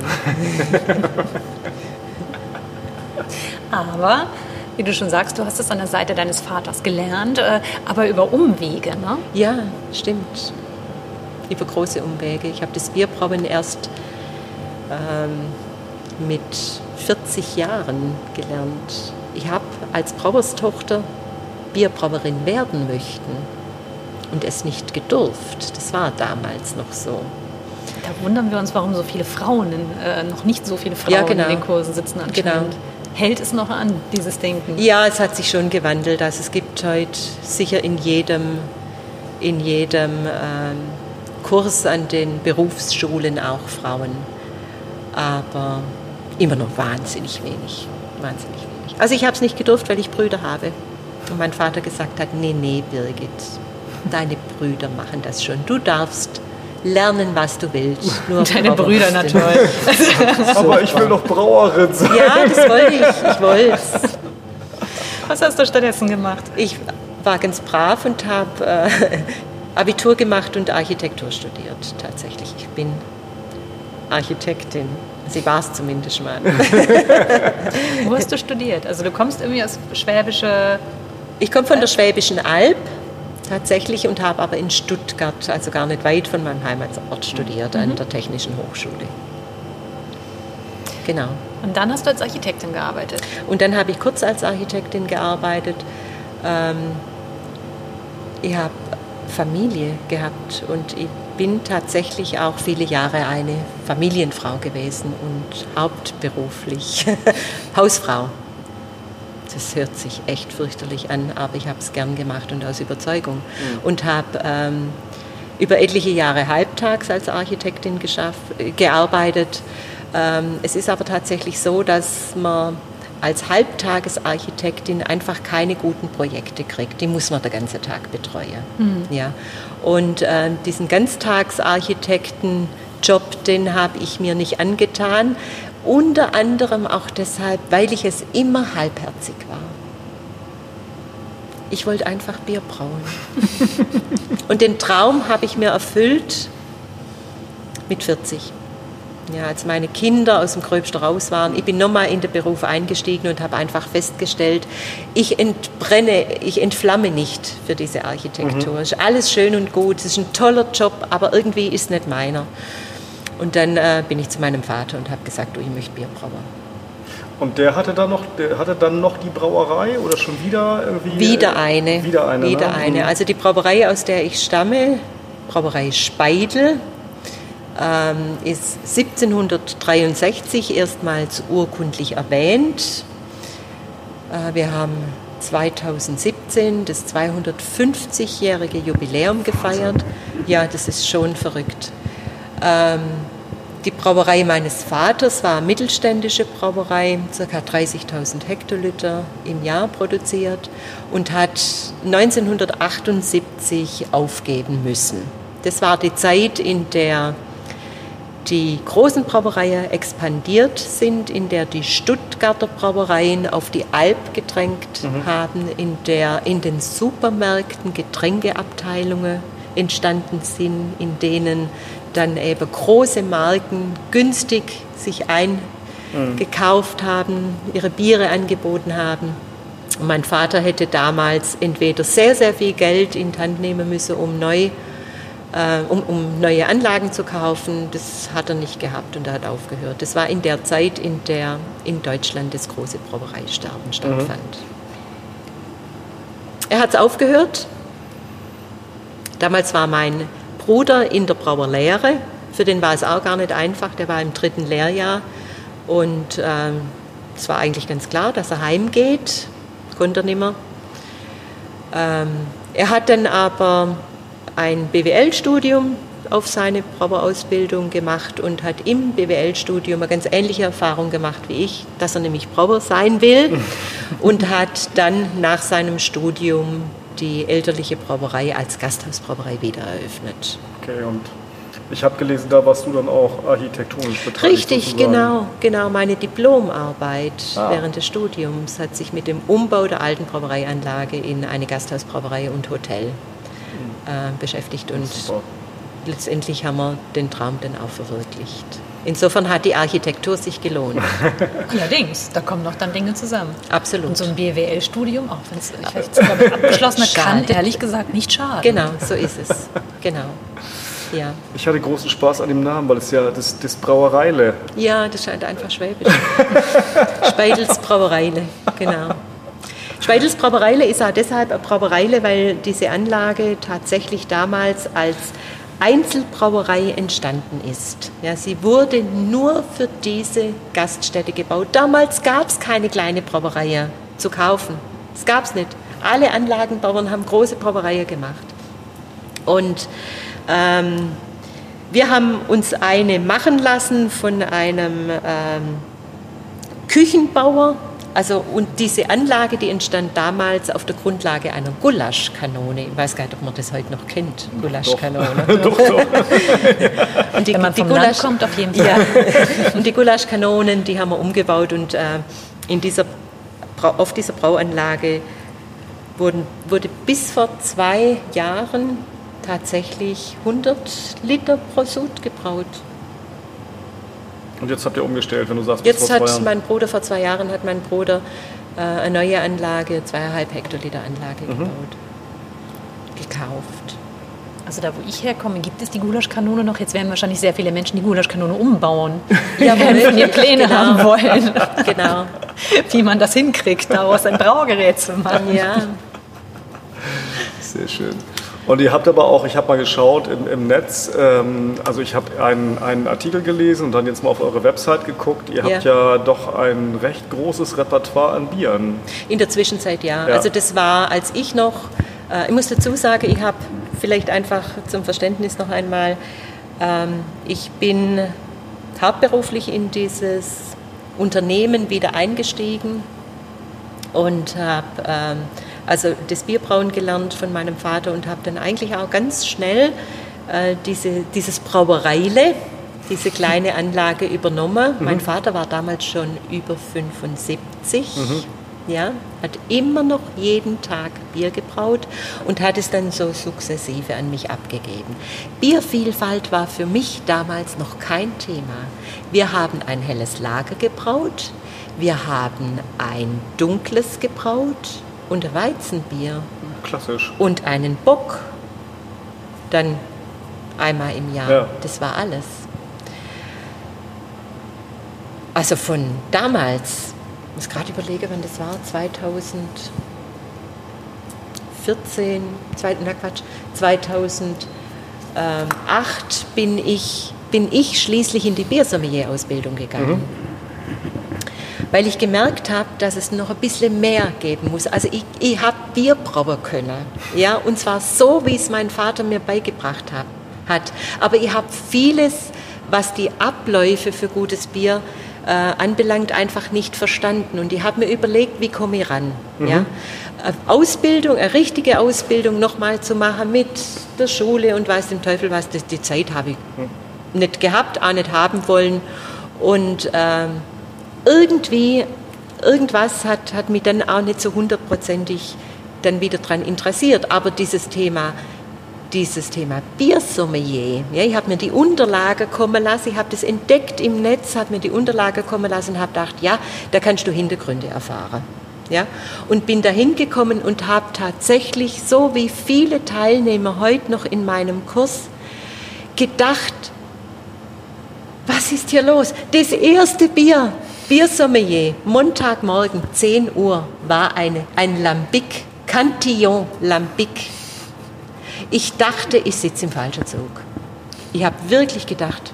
Aber, wie du schon sagst, du hast es an der Seite deines Vaters gelernt, aber über Umwege, ne? Ja, stimmt. Über große Umwege. Ich habe das Bierbrauen erst mit 40 Jahren gelernt. Ich habe als Brauerstochter Bierbrauerin werden möchten und es nicht gedurft. Das war damals noch so. Da wundern wir uns, warum so viele Frauen, noch nicht so viele Frauen in den Kursen sitzen anscheinend. Genau. Hält es noch an, dieses Denken? Ja, es hat sich schon gewandelt. Also es gibt heute sicher in jedem Kurs an den Berufsschulen auch Frauen. Aber immer noch wahnsinnig wenig. Also ich habe es nicht gedurft, weil ich Brüder habe. Und mein Vater gesagt hat, nee, Birgit, deine Brüder machen das schon. Du darfst lernen, was du willst. Nur deine Brüder natürlich. Aber ich will doch Brauerin sein. Ja, das wollte ich wollte es. Was hast du stattdessen gemacht? Ich war ganz brav und habe Abitur gemacht und Architektur studiert. Tatsächlich, ich bin Architektin. Sie war es zumindest mal. Wo hast du studiert? Also du kommst irgendwie aus Schwäbische... Ich komme von der Schwäbischen Alb tatsächlich und habe aber in Stuttgart, also gar nicht weit von meinem Heimatort, studiert an der Technischen Hochschule. Genau. Und dann hast du als Architektin gearbeitet? Und dann habe ich kurz als Architektin gearbeitet. Ich habe Familie gehabt und ich bin tatsächlich auch viele Jahre eine Familienfrau gewesen und hauptberuflich Hausfrau. Das hört sich echt fürchterlich an, aber ich habe es gern gemacht und aus Überzeugung. Und habe über etliche Jahre halbtags als Architektin gearbeitet. Es ist aber tatsächlich so, dass man als Halbtagesarchitektin einfach keine guten Projekte kriegt. Die muss man den ganzen Tag betreuen. Ja. Und diesen Ganztagsarchitektenjob, den habe ich mir nicht angetan. Unter anderem auch deshalb, weil ich es immer halbherzig war. Ich wollte einfach Bier brauen. Und den Traum habe ich mir erfüllt mit 40. Ja, als meine Kinder aus dem Gröbsten raus waren, ich bin nochmal in den Beruf eingestiegen und habe einfach festgestellt, ich entflamme nicht für diese Architektur. Es ist alles schön und gut, es ist ein toller Job, aber irgendwie ist es nicht meiner. Und dann bin ich zu meinem Vater und habe gesagt, ich möchte Bier brauen. Und der hatte dann noch die Brauerei oder schon wieder irgendwie? Wieder eine. Ne? Also die Brauerei, aus der ich stamme, Brauerei Speidel, ist 1763 erstmals urkundlich erwähnt. Wir haben 2017 das 250-jährige Jubiläum gefeiert. Ja, das ist schon verrückt. Die Brauerei meines Vaters war eine mittelständische Brauerei, ca. 30.000 Hektoliter im Jahr produziert und hat 1978 aufgeben müssen. Das war die Zeit, in der die großen Brauereien expandiert sind, in der die Stuttgarter Brauereien auf die Alp gedrängt haben, in der in den Supermärkten Getränkeabteilungen entstanden sind, in denen dann eben große Marken günstig sich eingekauft haben, ihre Biere angeboten haben. Und mein Vater hätte damals entweder sehr, sehr viel Geld in die Hand nehmen müssen, um neue Anlagen zu kaufen. Das hat er nicht gehabt und er hat aufgehört. Das war in der Zeit, in der in Deutschland das große Brauereisterben stattfand. Er hat es aufgehört. Damals war mein Bruder in der Brauerlehre. Für den war es auch gar nicht einfach. Der war im 3. Lehrjahr. Und es war eigentlich ganz klar, dass er heimgeht. Konnte er nicht mehr. Er hat dann aber ein BWL-Studium auf seine Brauerausbildung gemacht und hat im BWL-Studium eine ganz ähnliche Erfahrung gemacht wie ich, dass er nämlich Brauer sein will und hat dann nach seinem Studium die elterliche Brauerei als Gasthausbrauerei wieder eröffnet. Okay, und ich habe gelesen, da warst du dann auch architektonisch beteiligt. Richtig, sozusagen. Genau. Meine Diplomarbeit während des Studiums hat sich mit dem Umbau der alten Brauereianlage in eine Gasthausbrauerei und Hotel beschäftigt und letztendlich haben wir den Traum dann auch verwirklicht. Insofern hat die Architektur sich gelohnt. Allerdings, da kommen noch dann Dinge zusammen. Absolut. Und so ein BWL-Studium, auch wenn es vielleicht abgeschlossen hat, kann ehrlich gesagt nicht schaden. Genau, so ist es. Genau. Ja. Ich hatte großen Spaß an dem Namen, weil es ja das Brauereile. Ja, das scheint einfach schwäbisch. Speidels Brauereile, genau. Speidels Brauereile ist auch deshalb eine Brauereile, weil diese Anlage tatsächlich damals als Einzelbrauerei entstanden ist. Ja, sie wurde nur für diese Gaststätte gebaut. Damals gab es keine kleine Brauerei zu kaufen. Das gab es nicht. Alle Anlagenbauern haben große Brauereien gemacht. Und wir haben uns eine machen lassen von einem Küchenbauer. Also, und diese Anlage, die entstand damals auf der Grundlage einer Gulaschkanone. Ich weiß gar nicht, ob man das heute noch kennt, Gulaschkanone. Doch. Und wenn man vom Land kommt, auf jeden Fall. Ja. Und die Gulaschkanonen, die haben wir umgebaut und auf dieser Brauanlage wurde bis vor 2 Jahren tatsächlich 100 Liter pro Sud gebraut. Und jetzt habt ihr umgestellt, wenn du sagst, jetzt bis vor 2 Jahren. vor 2 Jahren hat mein Bruder eine neue Anlage, 2,5 Hektoliter Anlage gekauft. Also da, wo ich herkomme, gibt es die Gulaschkanone noch. Jetzt werden wahrscheinlich sehr viele Menschen die Gulaschkanone umbauen, ja, wenn von ihr Pläne haben wollen. Genau. Wie man das hinkriegt, daraus ein Braugerät zu machen. Ja. Sehr schön. Und ihr habt aber auch, ich habe mal geschaut im Netz, also ich habe einen Artikel gelesen und dann jetzt mal auf eure Website geguckt. Ihr habt ja doch ein recht großes Repertoire an Bieren. In der Zwischenzeit ja. Also das war, als ich noch, ich muss dazu sagen, ich habe vielleicht einfach zum Verständnis noch einmal, ich bin hauptberuflich in dieses Unternehmen wieder eingestiegen und habe also das Bierbrauen gelernt von meinem Vater und habe dann eigentlich auch ganz schnell dieses Brauereile, diese kleine Anlage übernommen. Mein Vater war damals schon über 75, ja, hat immer noch jeden Tag Bier gebraut und hat es dann so sukzessive an mich abgegeben. Biervielfalt war für mich damals noch kein Thema. Wir haben ein helles Lager gebraut, wir haben ein dunkles gebraut, und ein Weizenbier. Klassisch. Und einen Bock. Dann einmal im Jahr. Ja. Das war alles. Also von damals, ich muss gerade überlegen, wann das war, 2008 bin ich schließlich in die Biersommelier-Ausbildung gegangen. Weil ich gemerkt habe, dass es noch ein bisschen mehr geben muss. Also ich habe Bier brauen können, ja, und zwar so, wie es mein Vater mir beigebracht hat. Aber ich habe vieles, was die Abläufe für gutes Bier anbelangt, einfach nicht verstanden. Und ich habe mir überlegt, wie komme ich ran? Ja? Eine richtige Ausbildung nochmal zu machen mit der Schule und weiß dem Teufel was, die Zeit habe ich nicht gehabt, auch nicht haben wollen. Und irgendwas hat mich dann auch nicht so 100%ig dann wieder dran interessiert. Aber dieses Thema Biersommelier, ja, ich habe mir die Unterlagen kommen lassen, ich habe das entdeckt im Netz, habe mir die Unterlagen kommen lassen und habe gedacht, ja, da kannst du Hintergründe erfahren. Ja? Und bin da hingekommen und habe tatsächlich, so wie viele Teilnehmer heute noch in meinem Kurs, gedacht, was ist hier los? Das erste Biersommelier, Montagmorgen, 10 Uhr, war ein Lambic, Cantillon Lambic. Ich dachte, ich sitze im falschen Zug. Ich habe wirklich gedacht,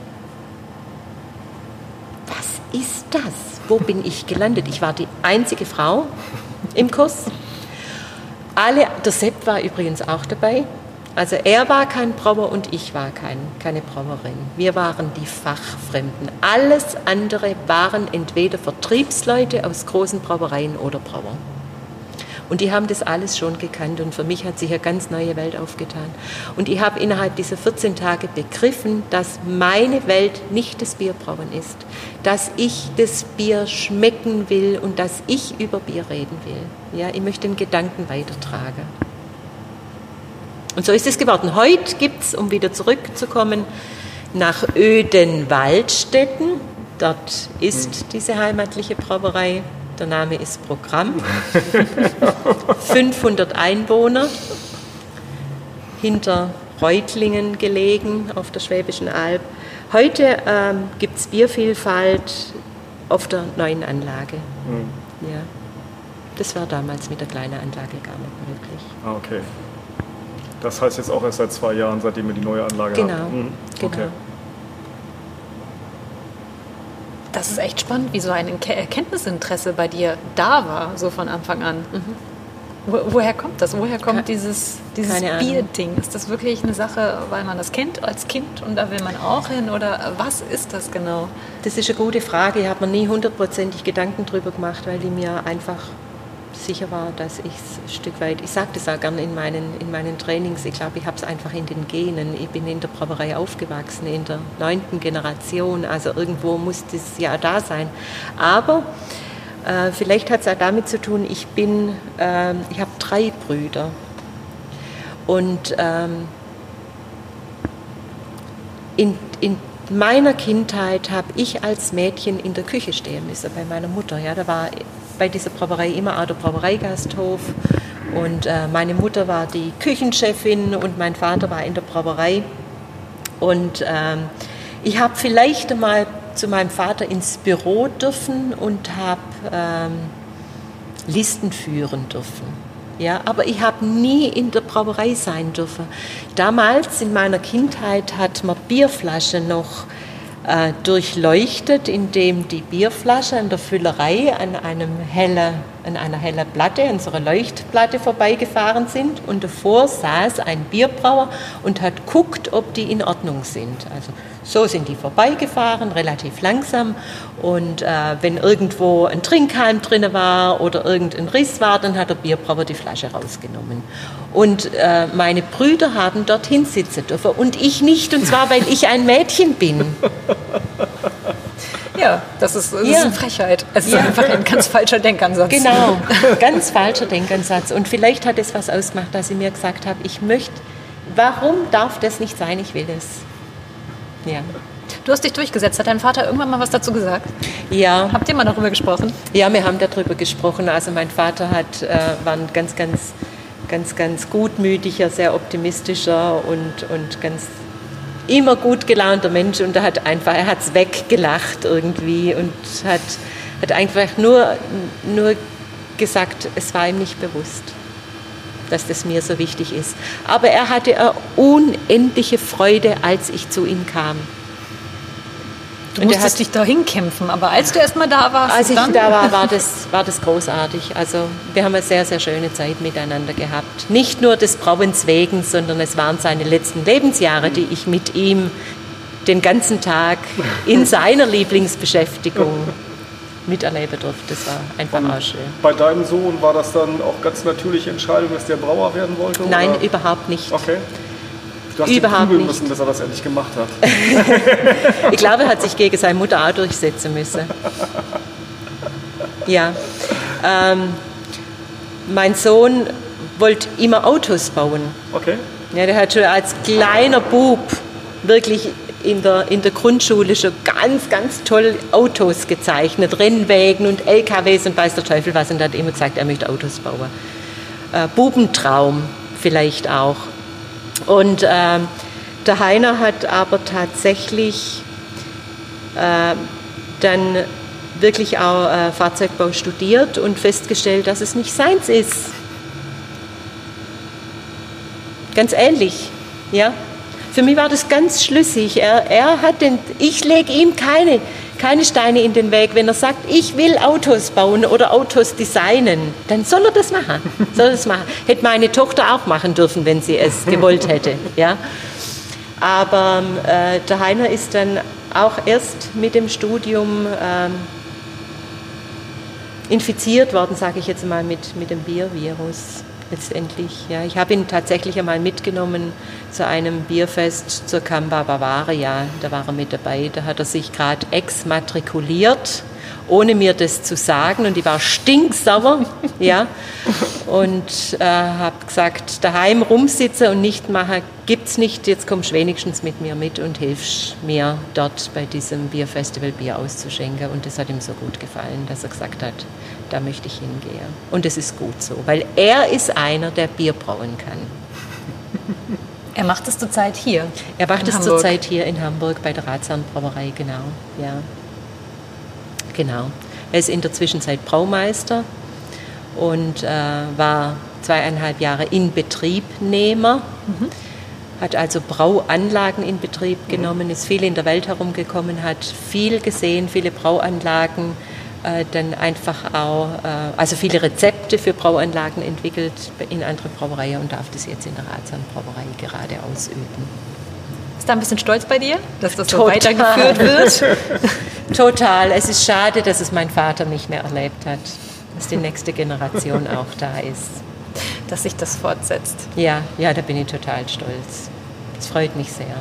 was ist das? Wo bin ich gelandet? Ich war die einzige Frau im Kurs. Der Sepp war übrigens auch dabei. Also er war kein Brauer und ich war keine Brauerin. Wir waren die Fachfremden. Alles andere waren entweder Vertriebsleute aus großen Brauereien oder Brauer. Und die haben das alles schon gekannt und für mich hat sich eine ganz neue Welt aufgetan. Und ich habe innerhalb dieser 14 Tage begriffen, dass meine Welt nicht das Bierbrauen ist, dass ich das Bier schmecken will und dass ich über Bier reden will. Ja, ich möchte den Gedanken weitertragen. Und so ist es geworden. Heute gibt es, um wieder zurückzukommen, nach Oeden-Waldstätten. Dort ist diese heimatliche Brauerei. Der Name ist Programm. 500 Einwohner, hinter Reutlingen gelegen, auf der Schwäbischen Alb. Heute gibt es Biervielfalt auf der neuen Anlage. Ja. Das war damals mit der kleinen Anlage gar nicht möglich. Okay. Das heißt jetzt auch erst seit 2 Jahren, seitdem ihr die neue Anlage Genau, habt? genau. Okay. Das ist echt spannend, wie so ein Erkenntnisinteresse bei dir da war, so von Anfang an. Woher kommt das? Woher kommt dieses Bierding? Ist das wirklich eine Sache, weil man das kennt als Kind und da will man auch hin? Oder was ist das genau? Das ist eine gute Frage. Ich habe mir nie 100%ig Gedanken drüber gemacht, weil ich mir einfach sicher war, dass ich es ein Stück weit, ich sage das auch gerne in meinen Trainings, ich glaube, ich habe es einfach in den Genen. Ich bin in der Brauerei aufgewachsen, in der 9. Generation, also irgendwo muss das ja da sein. Aber vielleicht hat es auch damit zu tun, ich habe 3 Brüder und in meiner Kindheit habe ich als Mädchen in der Küche stehen müssen bei meiner Mutter. Ja, da war bei dieser Brauerei immer auch der Brauereigasthof und meine Mutter war die Küchenchefin und mein Vater war in der Brauerei und ich habe vielleicht einmal zu meinem Vater ins Büro dürfen und habe Listen führen dürfen. Ja, aber ich habe nie in der Brauerei sein dürfen. Damals in meiner Kindheit hat man Bierflaschen noch durchleuchtet, indem die Bierflasche an der Füllerei an einer hellen Platte, an so einer Leuchtplatte vorbeigefahren sind und davor saß ein Bierbrauer und hat geguckt, ob die in Ordnung sind. Also so sind die vorbeigefahren, relativ langsam und wenn irgendwo ein Trinkhalm drin war oder irgendein Riss war, dann hat der Bierbrauer die Flasche rausgenommen. Und meine Brüder haben dorthin sitzen dürfen und ich nicht, und zwar, weil ich ein Mädchen bin. Ja, das ist eine Frechheit. Es ist einfach ein ganz falscher Denkansatz. Genau, ganz falscher Denkansatz. Und vielleicht hat es was ausgemacht, dass ich mir gesagt habe, warum darf das nicht sein, ich will es. Ja. Du hast dich durchgesetzt. Hat dein Vater irgendwann mal was dazu gesagt? Ja. Habt ihr mal darüber gesprochen? Ja, wir haben darüber gesprochen. Also mein Vater war ein ganz gutmütiger, sehr optimistischer und ganz immer gut gelaunter Mensch und er hat es weggelacht irgendwie und hat einfach nur gesagt, es war ihm nicht bewusst, dass das mir so wichtig ist. Aber er hatte eine unendliche Freude, als ich zu ihm kam. Du musstest dich dahin kämpfen, aber als du erst mal da warst, als ich da war das großartig. Also wir haben eine sehr, sehr schöne Zeit miteinander gehabt. Nicht nur des Brauens wegen, sondern es waren seine letzten Lebensjahre, die ich mit ihm den ganzen Tag in seiner Lieblingsbeschäftigung miterleben durfte. Das war einfach auch schön. Bei deinem Sohn war das dann auch ganz natürliche Entscheidung, dass der Brauer werden wollte? Nein, oder? Überhaupt nicht. Okay. Du hast ihn prügeln müssen, bis er das endlich gemacht hat. Ich glaube, er hat sich gegen seine Mutter auch durchsetzen müssen. Ja. Mein Sohn wollte immer Autos bauen. Okay. Ja, der hat schon als kleiner Bub wirklich in der Grundschule schon ganz toll Autos gezeichnet. Rennwägen und LKWs und weiß der Teufel was. Und er hat immer gesagt, er möchte Autos bauen. Bubentraum vielleicht auch. Und der Heiner hat aber tatsächlich dann wirklich auch Fahrzeugbau studiert und festgestellt, dass es nicht seins ist. Ganz ähnlich, ja. Für mich war das ganz schlüssig. Ich lege ihm keine Steine in den Weg. Wenn er sagt, ich will Autos bauen oder Autos designen, dann soll er das machen. Hätte meine Tochter auch machen dürfen, wenn sie es gewollt hätte. Ja? Aber der Heiner ist dann auch erst mit dem Studium infiziert worden, sage ich jetzt mal, mit dem Biervirus. Letztendlich, ja. Ich habe ihn tatsächlich einmal mitgenommen zu einem Bierfest zur Camba Bavaria. Da war er mit dabei. Da hat er sich gerade exmatrikuliert, ohne mir das zu sagen. Und ich war stinksauer. Ja. Und habe gesagt, daheim rumsitzen und nicht machen, gibt's nicht. Jetzt kommst du wenigstens mit mir mit und hilfst mir dort bei diesem Bierfestival Bier auszuschenken. Und das hat ihm so gut gefallen, dass er gesagt hat, da möchte ich hingehen. Und es ist gut so, weil er ist einer, der Bier brauen kann. Er macht es zurzeit hier. Er macht es zurzeit hier in Hamburg bei der Ratsherrenbrauerei, genau. Ja. Genau. Er ist in der Zwischenzeit Braumeister und war 2,5 Jahre Inbetriebnehmer. Hat also Brauanlagen in Betrieb genommen, ist viel in der Welt herumgekommen, hat viel gesehen, viele Brauanlagen, dann einfach auch, also viele Rezepte für Brauanlagen entwickelt in anderen Brauereien und darf das jetzt in der Rathsan Brauerei gerade ausüben. Ist da ein bisschen stolz bei dir, dass das so weitergeführt wird? Total. Es ist schade, dass es mein Vater nicht mehr erlebt hat, dass die nächste Generation auch da ist. Dass sich das fortsetzt. Ja, da bin ich total stolz. Das freut mich sehr.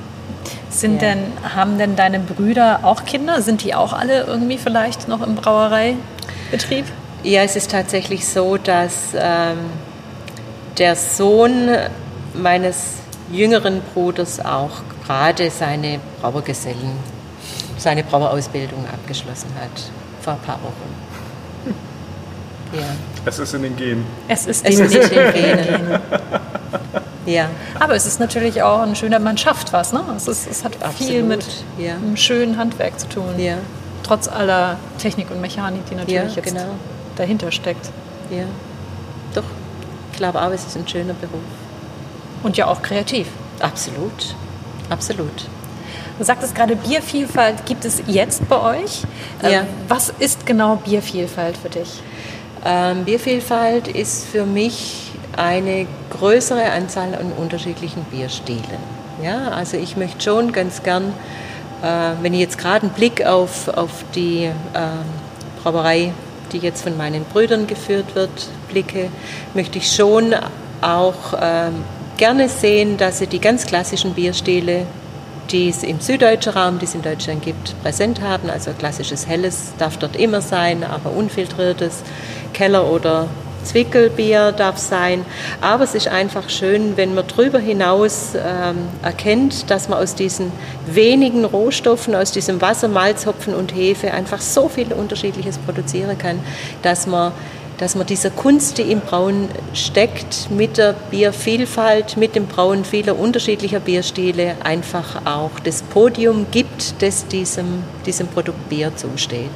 Haben denn deine Brüder auch Kinder? Sind die auch alle irgendwie vielleicht noch im Brauereibetrieb? Ja, es ist tatsächlich so, dass der Sohn meines jüngeren Bruders auch gerade seine Brauerausbildung abgeschlossen hat, vor ein paar Wochen. Ja. Es ist in den Genen. Es ist in den Genen. Ja. Aber es ist natürlich auch ein schöner, man schafft was, ne? Es hat viel mit einem schönen Handwerk zu tun. Ja. Trotz aller Technik und Mechanik, die natürlich jetzt dahinter steckt. Ja, doch. Ich glaube auch, es ist ein schöner Beruf. Und ja auch kreativ. Absolut. Absolut. Du sagtest gerade, Biervielfalt gibt es jetzt bei euch. Ja. Was ist genau Biervielfalt für dich? Biervielfalt ist für mich eine größere Anzahl an unterschiedlichen Bierstilen. Ja, also ich möchte schon ganz gern, wenn ich jetzt gerade einen Blick auf die Brauerei, die jetzt von meinen Brüdern geführt wird, blicke, möchte ich schon auch gerne sehen, dass sie die ganz klassischen Bierstile, die es im süddeutschen Raum, die es in Deutschland gibt, präsent haben. Also klassisches Helles darf dort immer sein, aber unfiltriertes Keller- oder Zwickelbier darf sein. Aber es ist einfach schön, wenn man darüber hinaus erkennt, dass man aus diesen wenigen Rohstoffen, aus diesem Wasser, Malz, Hopfen und Hefe einfach so viel Unterschiedliches produzieren kann, dass man dieser Kunst, die im Brauen steckt, mit der Biervielfalt, mit dem Brauen vieler unterschiedlicher Bierstile einfach auch das Podium gibt, das diesem Produkt Bier zusteht.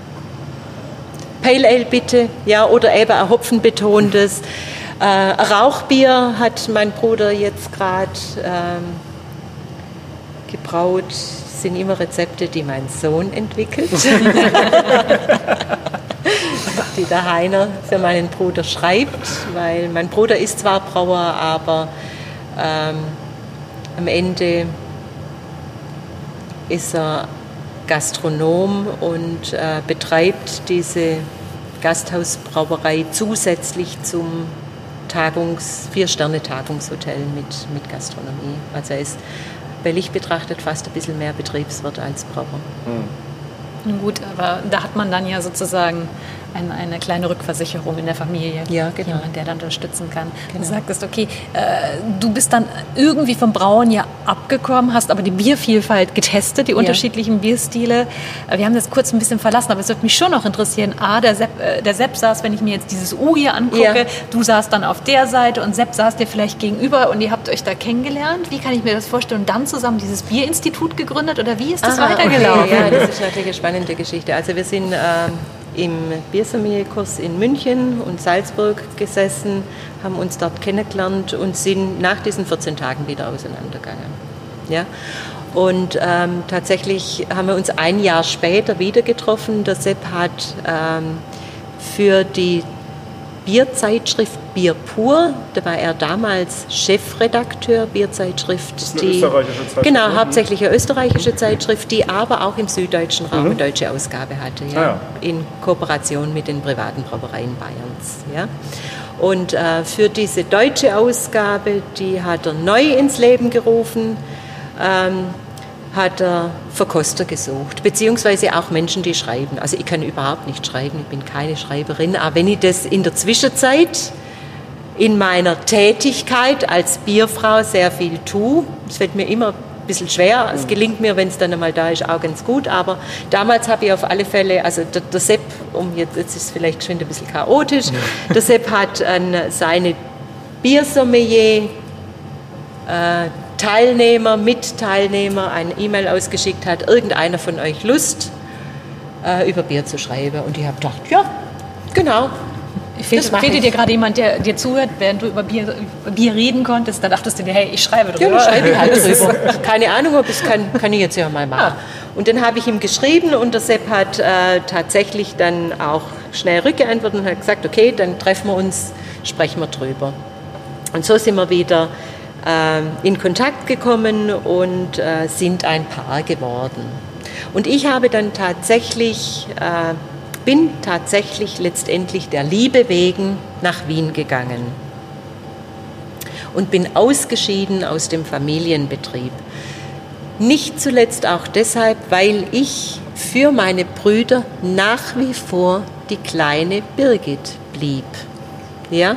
Pale Ale bitte, ja, oder eben ein hopfenbetontes. Rauchbier hat mein Bruder jetzt gerade gebraut. Das sind immer Rezepte, die mein Sohn entwickelt. Die der Heiner für meinen Bruder schreibt, weil mein Bruder ist zwar Brauer, aber am Ende ist er Gastronom und betreibt diese Gasthausbrauerei zusätzlich zum 4-Sterne-Tagungshotel mit Gastronomie. Also er ist, bei Licht betrachtet, fast ein bisschen mehr Betriebswirt als Brauer. Gut, aber da hat man dann ja sozusagen eine kleine Rückversicherung in der Familie. Ja, genau. Jemand, der dann unterstützen kann. Genau. Du sagtest, okay, du bist dann irgendwie vom Brauen ja abgekommen, hast aber die Biervielfalt getestet, die unterschiedlichen Bierstile. Wir haben das kurz ein bisschen verlassen, aber es würde mich schon noch interessieren. Der Sepp saß, wenn ich mir jetzt dieses U hier angucke, du saßt dann auf der Seite und Sepp saß dir vielleicht gegenüber und ihr habt euch da kennengelernt. Wie kann ich mir das vorstellen? Und dann zusammen dieses Bierinstitut gegründet oder wie ist das weitergelaufen? Okay. Ja, das ist natürlich eine spannende Geschichte. Also wir sind im Biersommelier-Kurs in München und Salzburg gesessen, haben uns dort kennengelernt und sind nach diesen 14 Tagen wieder auseinandergegangen. Ja? Und tatsächlich haben wir uns ein Jahr später wieder getroffen. Der Sepp hat für die Bierzeitschrift Bier pur, da war er damals Chefredakteur, Bierzeitschrift. Das ist eine österreichische Zeitschrift. Genau, hauptsächlich eine österreichische Zeitschrift, die aber auch im süddeutschen Raum eine deutsche Ausgabe hatte, in Kooperation mit den privaten Brauereien Bayerns. Ja. Und für diese deutsche Ausgabe, die hat er neu ins Leben gerufen, hat er Verkoster gesucht, beziehungsweise auch Menschen, die schreiben. Also ich kann überhaupt nicht schreiben, ich bin keine Schreiberin, aber wenn ich das in der Zwischenzeit in meiner Tätigkeit als Bierfrau sehr viel tue, es fällt mir immer ein bisschen schwer, es gelingt mir, wenn es dann einmal da ist, auch ganz gut, aber damals habe ich auf alle Fälle, also der Sepp, jetzt ist es vielleicht geschwind ein bisschen chaotisch, der Sepp hat an seine Biersommelier Mitteilnehmer eine E-Mail ausgeschickt, hat irgendeiner von euch Lust, über Bier zu schreiben. Und ich habe gedacht, ja, genau. Fehlte dir gerade jemand, der dir zuhört, während du über Bier reden konntest? Da dachtest du dir, hey, ich schreibe drüber. Ja, ich schreibe halt drüber. Keine Ahnung, ob es kann ich jetzt ja mal machen. Und dann habe ich ihm geschrieben und der Sepp hat tatsächlich dann auch schnell rückgeantwortet und hat gesagt, okay, dann treffen wir uns, sprechen wir drüber. Und so sind wir wieder in Kontakt gekommen und sind ein Paar geworden. Und ich habe dann bin tatsächlich letztendlich der Liebe wegen nach Wien gegangen und bin ausgeschieden aus dem Familienbetrieb. Nicht zuletzt auch deshalb, weil ich für meine Brüder nach wie vor die kleine Birgit blieb. Ja?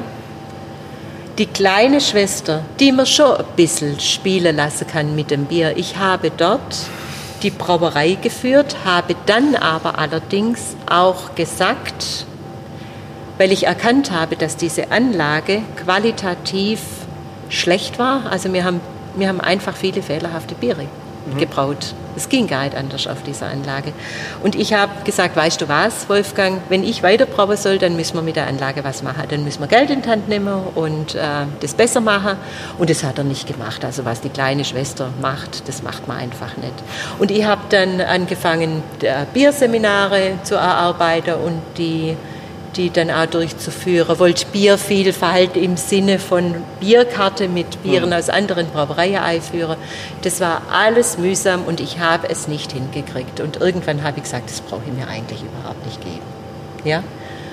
Die kleine Schwester, die man schon ein bisschen spielen lassen kann mit dem Bier. Ich habe dort die Brauerei geführt, habe dann aber allerdings auch gesagt, weil ich erkannt habe, dass diese Anlage qualitativ schlecht war, also wir haben einfach viele fehlerhafte Biere gebraut. Es ging gar nicht anders auf dieser Anlage. Und ich habe gesagt, weißt du was, Wolfgang, wenn ich weiter brauen soll, dann müssen wir mit der Anlage was machen. Dann müssen wir Geld in die Hand nehmen und das besser machen. Und das hat er nicht gemacht. Also was die kleine Schwester macht, das macht man einfach nicht. Und ich habe dann angefangen, Bierseminare zu erarbeiten und die dann auch durchzuführen. Wollte Biervielfalt im Sinne von Bierkarte mit Bieren aus anderen Brauereien einführen. Das war alles mühsam und ich habe es nicht hingekriegt. Und irgendwann habe ich gesagt, das brauche ich mir eigentlich überhaupt nicht geben. Ja?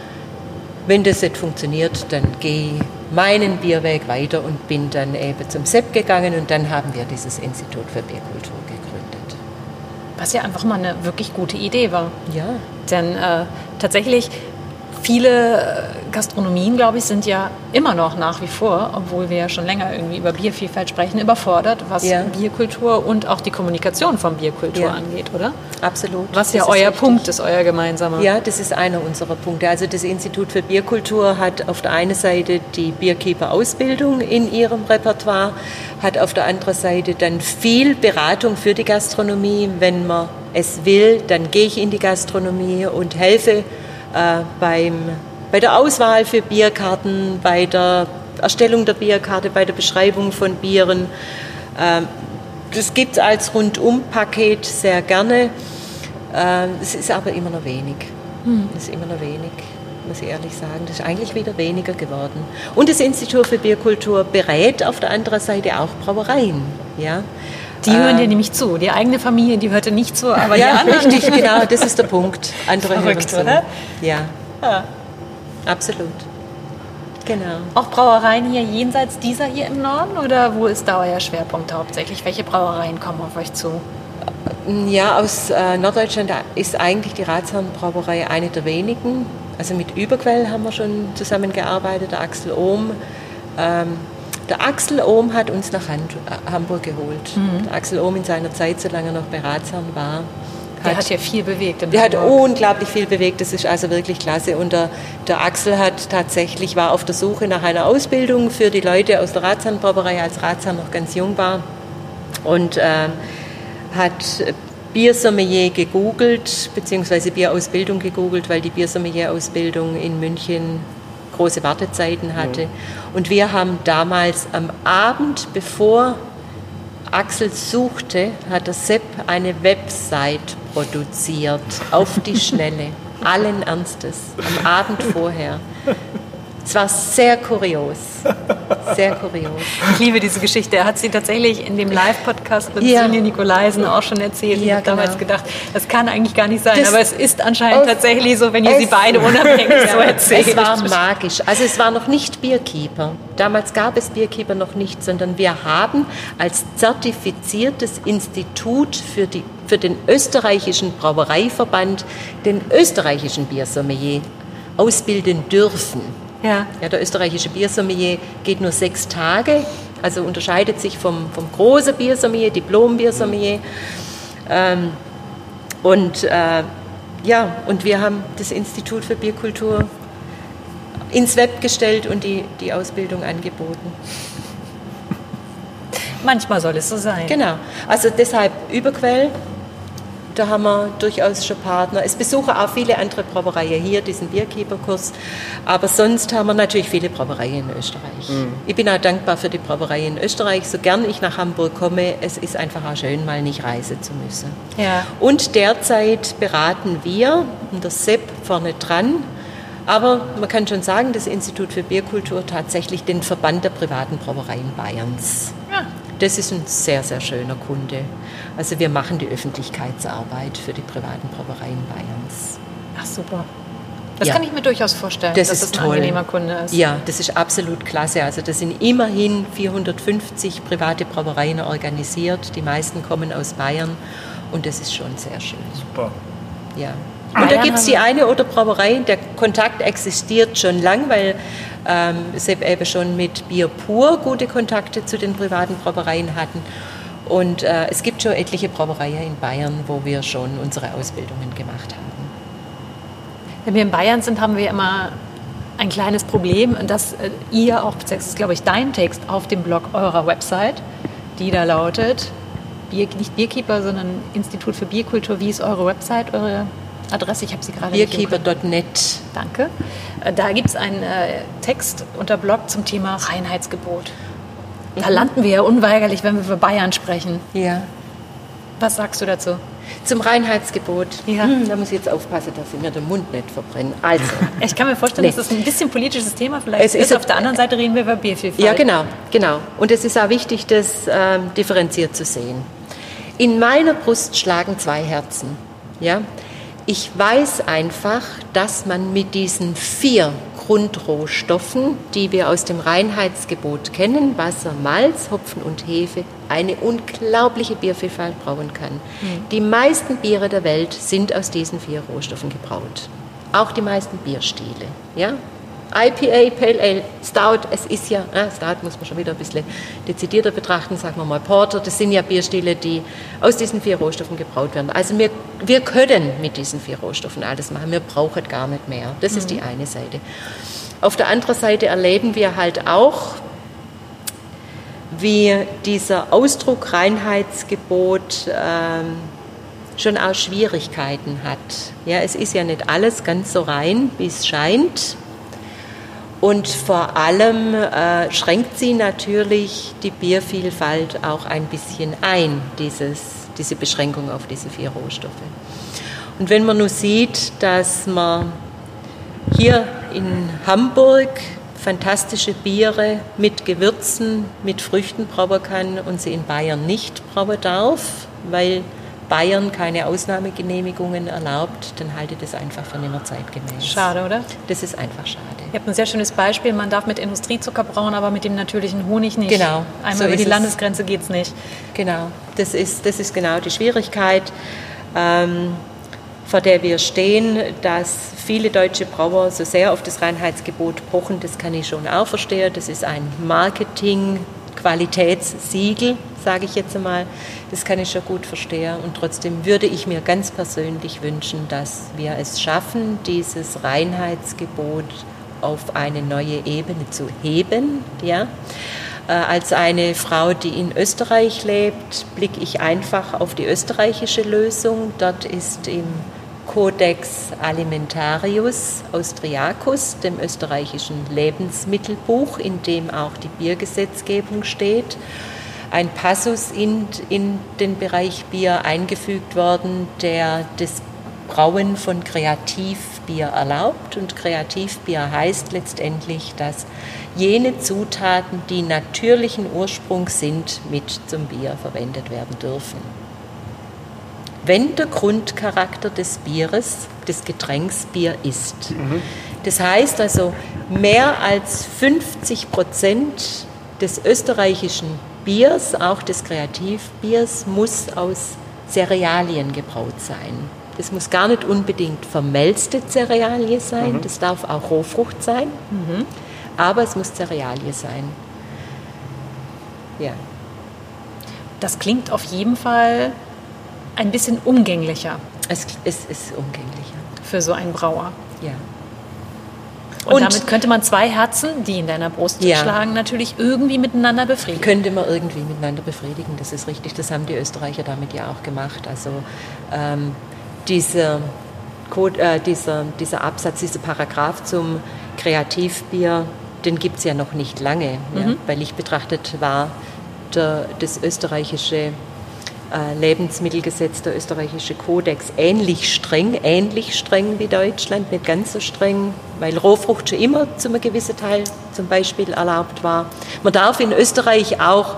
Wenn das nicht funktioniert, dann gehe ich meinen Bierweg weiter und bin dann eben zum Sepp gegangen und dann haben wir dieses Institut für Bierkultur gegründet. Was ja einfach mal eine wirklich gute Idee war. Ja. Denn tatsächlich viele Gastronomien, glaube ich, sind ja immer noch nach wie vor, obwohl wir ja schon länger irgendwie über Biervielfalt sprechen, überfordert, was Bierkultur und auch die Kommunikation von Bierkultur angeht, oder? Absolut. Was ja euer Punkt ist, euer gemeinsamer. Ja, das ist einer unserer Punkte. Also das Institut für Bierkultur hat auf der einen Seite die Bierkeeper-Ausbildung in ihrem Repertoire, hat auf der anderen Seite dann viel Beratung für die Gastronomie. Wenn man es will, dann gehe ich in die Gastronomie und helfe bei der Auswahl für Bierkarten, bei der Erstellung der Bierkarte, bei der Beschreibung von Bieren. Das gibt es als Rundum-Paket sehr gerne. Es ist aber immer noch wenig. Es ist immer noch wenig, muss ich ehrlich sagen. Das ist eigentlich wieder weniger geworden. Und das Institut für Bierkultur berät auf der anderen Seite auch Brauereien. Ja? Die hören dir nämlich zu. Die eigene Familie, die hörte nicht zu, aber die anderen. Richtig, genau, das ist der Punkt. Andere hören zu. Oder? Ja, absolut. Genau. Auch Brauereien hier jenseits dieser hier im Norden? Oder wo ist da euer Schwerpunkt hauptsächlich? Welche Brauereien kommen auf euch zu? Ja, aus Norddeutschland ist eigentlich die Ratsherrenbrauerei eine der wenigen. Also mit Überquell haben wir schon zusammengearbeitet, der Axel Ohm. Der Axel Ohm hat uns nach Hamburg geholt. Der Axel Ohm in seiner Zeit, solange er noch bei Ratsherren war. Der hat ja viel bewegt. Der hat unglaublich viel bewegt, das ist also wirklich klasse. Und der Axel war auf der Suche nach einer Ausbildung für die Leute aus der Ratsherrenbrauerei, als Ratsherren noch ganz jung war. Und hat Biersommelier gegoogelt, beziehungsweise Bierausbildung gegoogelt, weil die Biersommelier-Ausbildung in München große Wartezeiten hatte. Und wir haben damals am Abend, bevor Axel suchte, hat der Sepp eine Website produziert, auf die Schnelle, allen Ernstes, am Abend vorher. Es war sehr kurios. Sehr kurios. Ich liebe diese Geschichte. Er hat sie tatsächlich in dem Live-Podcast mit Sonja Nikolaisen auch schon erzählt. Ich habe damals gedacht, das kann eigentlich gar nicht sein. Aber es ist anscheinend tatsächlich so, wenn ihr sie beide unabhängig so erzählt. Es war magisch. Also es war noch nicht Bierkeeper. Damals gab es Bierkeeper noch nicht, sondern wir haben als zertifiziertes Institut für den österreichischen Brauereiverband den österreichischen Biersommelier ausbilden dürfen. Ja, der österreichische Biersommelier geht nur 6 Tage, also unterscheidet sich vom großen Biersommelier, Diplom-Biersommelier. Und wir haben das Institut für Bierkultur ins Web gestellt und die Ausbildung angeboten. Manchmal soll es so sein. Genau, also deshalb Überquell, Da haben wir durchaus schon Partner. Es besuchen auch viele andere Brauereien hier, diesen Bierkeeper-Kurs. Aber sonst haben wir natürlich viele Brauereien in Österreich. Ich bin auch dankbar für die Brauerei in Österreich. So gern ich nach Hamburg komme, es ist einfach auch schön, mal nicht reisen zu müssen. Ja. Und derzeit beraten wir, und der Sepp vorne dran, aber man kann schon sagen, das Institut für Bierkultur tatsächlich den Verband der privaten Brauereien Bayerns. Ja. Das ist ein sehr, sehr schöner Kunde. Also wir machen die Öffentlichkeitsarbeit für die privaten Brauereien Bayerns. Ach, super. Das Ja. kann ich mir durchaus vorstellen, Das dass ist das ein toll. angenehmer Kunde ist. Ja, das ist absolut klasse. Also das sind immerhin 450 private Brauereien organisiert. Die meisten kommen aus Bayern und das ist schon sehr schön. Super. Ja. Bayern Und da gibt es die haben- eine oder Brauerei, der Kontakt existiert schon lang, weil Sepp eben schon mit Bier pur gute Kontakte zu den privaten Brauereien hatten. Und es gibt schon etliche Brauereien in Bayern, wo wir schon unsere Ausbildungen gemacht haben. Wenn wir in Bayern sind, haben wir immer ein kleines Problem, dass ihr auch, das ist glaube ich dein Text, auf dem Blog eurer Website, die da lautet, nicht Bierkeeper, sondern Institut für Bierkultur. Wie ist eure Website, eure Adresse? Ich habe sie gerade nicht im Kopf. Bierkeeper.net. Danke. Da gibt es einen Text unter Blog zum Thema Reinheitsgebot. Da landen wir ja unweigerlich, wenn wir über Bayern sprechen. Ja. Was sagst du dazu? Zum Reinheitsgebot. Ja. Da muss ich jetzt aufpassen, dass ich mir den Mund nicht verbrenne. Also, Ich kann mir vorstellen, Nee. dass das ein bisschen politisches Thema vielleicht Es ist. ist- Auf der anderen Seite reden wir über Biervielfalt. ja, genau. Und es ist auch wichtig, das differenziert zu sehen. In meiner Brust schlagen 2 Herzen. Ja? Ich weiß einfach, dass man mit diesen 4 Grundrohstoffen, die wir aus dem Reinheitsgebot kennen, Wasser, Malz, Hopfen und Hefe, eine unglaubliche Biervielfalt brauen kann. Die meisten Biere der Welt sind aus diesen 4 Rohstoffen gebraut. Auch die meisten Bierstile. Ja? IPA, Pale Ale, Stout, es ist ja, Stout muss man schon wieder ein bisschen dezidierter betrachten, sagen wir mal Porter, das sind ja Bierstile, die aus diesen 4 Rohstoffen gebraut werden. Also wir können mit diesen 4 Rohstoffen alles machen, wir brauchen gar nicht mehr. Das ist die eine Seite. Auf der anderen Seite erleben wir halt auch, wie dieser Ausdruck Reinheitsgebot schon auch Schwierigkeiten hat. Ja, es ist ja nicht alles ganz so rein, wie es scheint. Und vor allem schränkt sie natürlich die Biervielfalt auch ein bisschen ein, diese Beschränkung auf diese 4 Rohstoffe. Und wenn man nur sieht, dass man hier in Hamburg fantastische Biere mit Gewürzen, mit Früchten brauen kann und sie in Bayern nicht brauen darf, weil Bayern keine Ausnahmegenehmigungen erlaubt, dann halte ich das einfach für nicht mehr zeitgemäß. Schade, oder? Das ist einfach schade. Ihr habt ein sehr schönes Beispiel. Man darf mit Industriezucker brauen, aber mit dem natürlichen Honig nicht. Genau, Einmal so über die ist es. Landesgrenze geht es nicht. Genau, das ist genau die Schwierigkeit, vor der wir stehen, dass viele deutsche Brauer so sehr auf das Reinheitsgebot pochen. Das kann ich schon auch verstehen. Das ist ein Marketing-Qualitätssiegel, sage ich jetzt einmal. Das kann ich schon gut verstehen. Und trotzdem würde ich mir ganz persönlich wünschen, dass wir es schaffen, dieses Reinheitsgebot auf eine neue Ebene zu heben. Ja? Als eine Frau, die in Österreich lebt, blicke ich einfach auf die österreichische Lösung. Dort ist im Codex Alimentarius Austriacus, dem österreichischen Lebensmittelbuch, in dem auch die Biergesetzgebung steht, ein Passus in den Bereich Bier eingefügt worden, der das Brauen von Kreativbier erlaubt. Und Kreativbier heißt letztendlich, dass jene Zutaten, die natürlichen Ursprungs sind, mit zum Bier verwendet werden dürfen. Wenn der Grundcharakter des Bieres, des Getränks Bier ist. Das heißt also, mehr als 50% des österreichischen Biers, auch des Kreativbiers, muss aus Cerealien gebraut sein. Das muss gar nicht unbedingt vermelzte Cerealie sein, das darf auch Rohfrucht sein, aber es muss Cerealie sein. Ja. Das klingt auf jeden Fall ein bisschen umgänglicher Es ist umgänglicher. für so einen Brauer. Ja. Und damit könnte man zwei Herzen, die in deiner Brust schlagen, natürlich irgendwie miteinander befriedigen. Könnte man irgendwie miteinander befriedigen, das ist richtig. Das haben die Österreicher damit ja auch gemacht. Also dieser Absatz, dieser Paragraph zum Kreativbier, den gibt es ja noch nicht lange, weil ich betrachtet war, das österreichische Lebensmittelgesetz, der österreichische Kodex, ähnlich streng wie Deutschland, nicht ganz so streng, weil Rohfrucht schon immer zu einem gewissen Teil zum Beispiel erlaubt war. Man darf in Österreich auch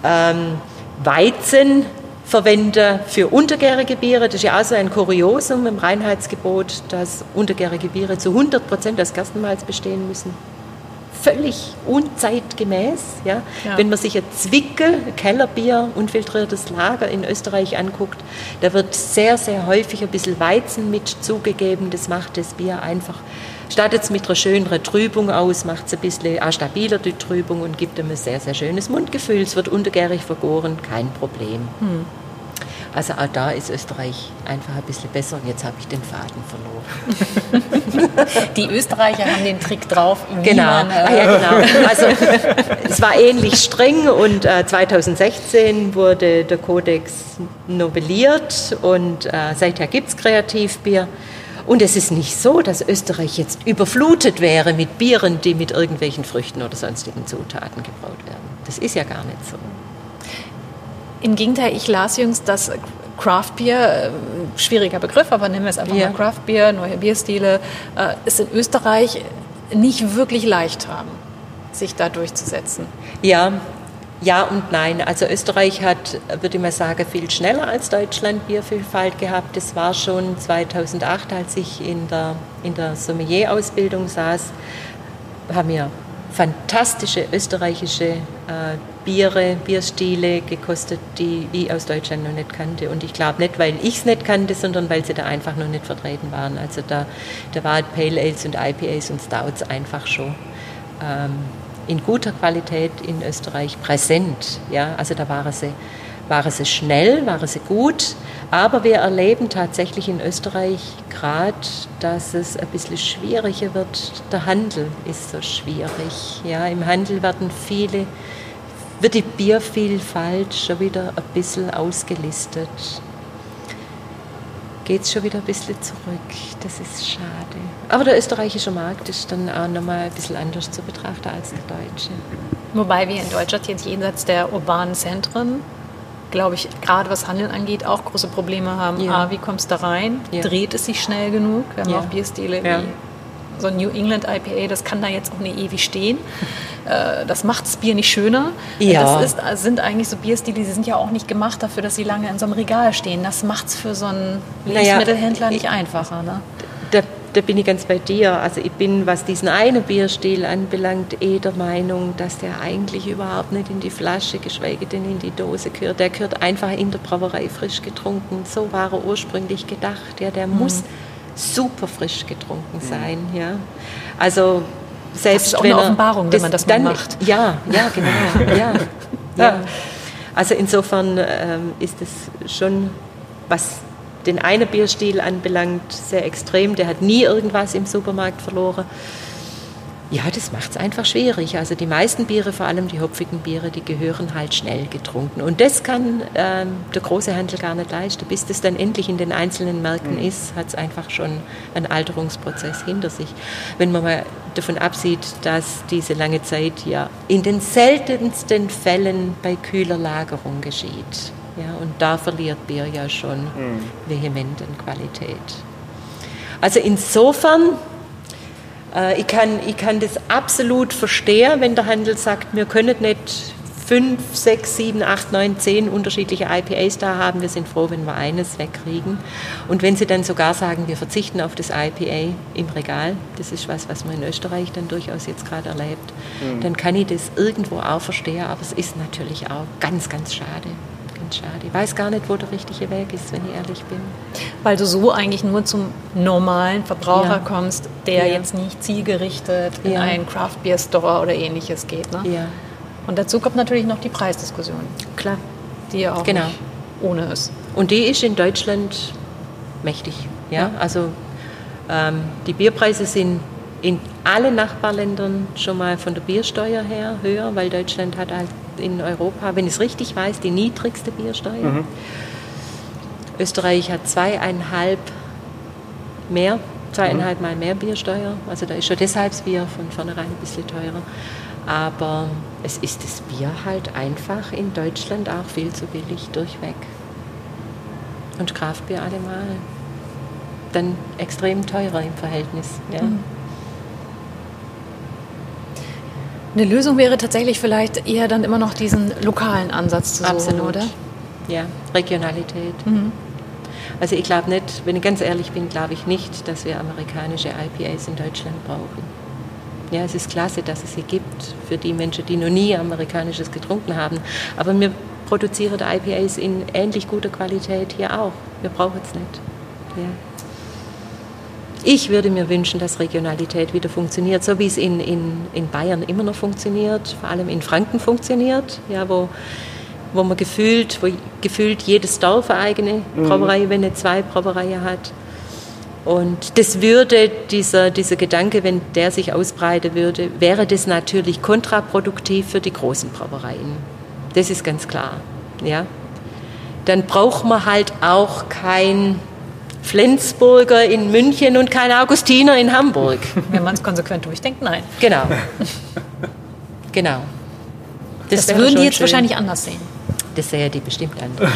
Weizen verwenden für untergärige Biere. Das ist ja auch so ein Kuriosum im Reinheitsgebot, dass untergärige Biere zu 100% aus Gerstenmalz bestehen müssen. Völlig unzeitgemäß. Ja? Wenn man sich ein Zwickel, Kellerbier, unfiltriertes Lager in Österreich anguckt, da wird sehr, sehr häufig ein bisschen Weizen mit zugegeben. Das macht das Bier einfach, stattet es mit einer schöneren Trübung aus, macht es ein bisschen auch stabiler, die Trübung, und gibt einem ein sehr, sehr schönes Mundgefühl. Es wird untergärig vergoren, kein Problem. Also auch da ist Österreich einfach ein bisschen besser, und jetzt habe ich den Faden verloren. Die Österreicher haben den Trick drauf. Genau. Genau. Also es war ähnlich streng, und 2016 wurde der Kodex novelliert, und seither gibt es Kreativbier. Und es ist nicht so, dass Österreich jetzt überflutet wäre mit Bieren, die mit irgendwelchen Früchten oder sonstigen Zutaten gebraut werden. Das ist ja gar nicht so. Im Gegenteil, ich las jüngst, dass Craft Beer, schwieriger Begriff, aber nennen wir es einfach mal Craft Beer, neue Bierstile, es in Österreich nicht wirklich leicht haben, sich da durchzusetzen. Ja und nein. Also Österreich hat, würde ich mal sagen, viel schneller als Deutschland Biervielfalt gehabt. Das war schon 2008, als ich in der Sommelier-Ausbildung saß, haben wir fantastische österreichische Bierstile gekostet, die ich aus Deutschland noch nicht kannte. Und ich glaube nicht, weil ich es nicht kannte, sondern weil sie da einfach noch nicht vertreten waren. Also da waren Pale Ales und IPAs und Stouts einfach schon in guter Qualität in Österreich präsent. Ja? Also da waren sie schnell, waren sie gut. Aber wir erleben tatsächlich in Österreich gerade, dass es ein bisschen schwieriger wird. Der Handel ist so schwierig. Ja? Im Handel wird die Biervielfalt schon wieder ein bisschen ausgelistet. Geht es schon wieder ein bisschen zurück. Das ist schade. Aber der österreichische Markt ist dann auch nochmal ein bisschen anders zu betrachten als der deutsche. Wobei wir in Deutschland jetzt jenseits der urbanen Zentren, glaube ich, gerade was Handel angeht, auch große Probleme haben. Wie kommst du da rein? Dreht es sich schnell genug? Wir haben auch Bierstile wie so ein New England IPA, das kann da jetzt auch nicht ewig stehen. Das macht das Bier nicht schöner. Das sind eigentlich so Bierstile, die sind ja auch nicht gemacht dafür, dass sie lange in so einem Regal stehen. Das macht es für so einen Lebensmittelhändler nicht einfacher. Ne? Da bin ich ganz bei dir. Also ich bin, was diesen einen Bierstil anbelangt, der Meinung, dass der eigentlich überhaupt nicht in die Flasche, geschweige denn in die Dose gehört. Der gehört einfach in der Brauerei frisch getrunken. So war er ursprünglich gedacht. Ja, der muss super frisch getrunken sein. Ja. Also selbst das ist auch eine Offenbarung, wenn man das mal macht. Ja, genau. Ja. Also insofern ist es schon, was den einen Bierstil anbelangt, sehr extrem. Der hat nie irgendwas im Supermarkt verloren. Ja, das macht es einfach schwierig. Also die meisten Biere, vor allem die hopfigen Biere, die gehören halt schnell getrunken. Und das kann der große Handel gar nicht leisten. Bis das dann endlich in den einzelnen Märkten ist, hat es einfach schon einen Alterungsprozess hinter sich. Wenn man mal davon absieht, dass diese lange Zeit ja in den seltensten Fällen bei kühler Lagerung geschieht. Ja, und da verliert Bier ja schon vehement an Qualität. Also insofern, ich kann das absolut verstehen, wenn der Handel sagt, wir können nicht 5, 6, 7, 8, 9, 10 unterschiedliche IPAs da haben. Wir sind froh, wenn wir eines wegkriegen. Und wenn sie dann sogar sagen, wir verzichten auf das IPA im Regal, das ist was man in Österreich dann durchaus jetzt gerade erlebt, dann kann ich das irgendwo auch verstehen, aber es ist natürlich auch ganz, ganz schade. Schade. Ich weiß gar nicht, wo der richtige Weg ist, wenn ich ehrlich bin. Weil du so eigentlich nur zum normalen Verbraucher kommst, der jetzt nicht zielgerichtet in einen Craft-Beer-Store oder Ähnliches geht. Ne? Ja. Und dazu kommt natürlich noch die Preisdiskussion. Klar. Die ja auch nicht ohne ist. Und die ist in Deutschland mächtig. Ja? Also die Bierpreise sind in allen Nachbarländern schon mal von der Biersteuer her höher, weil Deutschland hat halt in Europa, wenn ich es richtig weiß, die niedrigste Biersteuer. Mhm. Österreich hat 2,5 Mal mehr Biersteuer. Also da ist schon deshalb das Bier von vornherein ein bisschen teurer. Aber es ist das Bier halt einfach in Deutschland auch viel zu billig durchweg. Und Kraftbier allemal. Dann extrem teurer im Verhältnis. Ja. Mhm. Eine Lösung wäre tatsächlich vielleicht eher dann immer noch diesen lokalen Ansatz zu suchen, absolut. Oder? Ja, Regionalität. Mhm. Also ich glaube nicht, wenn ich ganz ehrlich bin, glaube ich nicht, dass wir amerikanische IPAs in Deutschland brauchen. Ja, es ist klasse, dass es sie gibt für die Menschen, die noch nie amerikanisches getrunken haben. Aber wir produzieren IPAs in ähnlich guter Qualität hier auch. Wir brauchen es nicht. Ja. Ich würde mir wünschen, dass Regionalität wieder funktioniert, so wie es in Bayern immer noch funktioniert, vor allem in Franken funktioniert, ja, wo man gefühlt jedes Dorf eine eigene Brauerei, wenn nicht 2 Brauereien hat. Und das würde, dieser Gedanke, wenn der sich ausbreiten würde, wäre das natürlich kontraproduktiv für die großen Brauereien. Das ist ganz klar. Ja. Dann braucht man halt auch kein Flensburger in München und kein Augustiner in Hamburg. Wenn man es konsequent durchdenkt, nein. Genau. Genau. Das würden die jetzt schön. Wahrscheinlich anders sehen. Das sähe die bestimmt anders.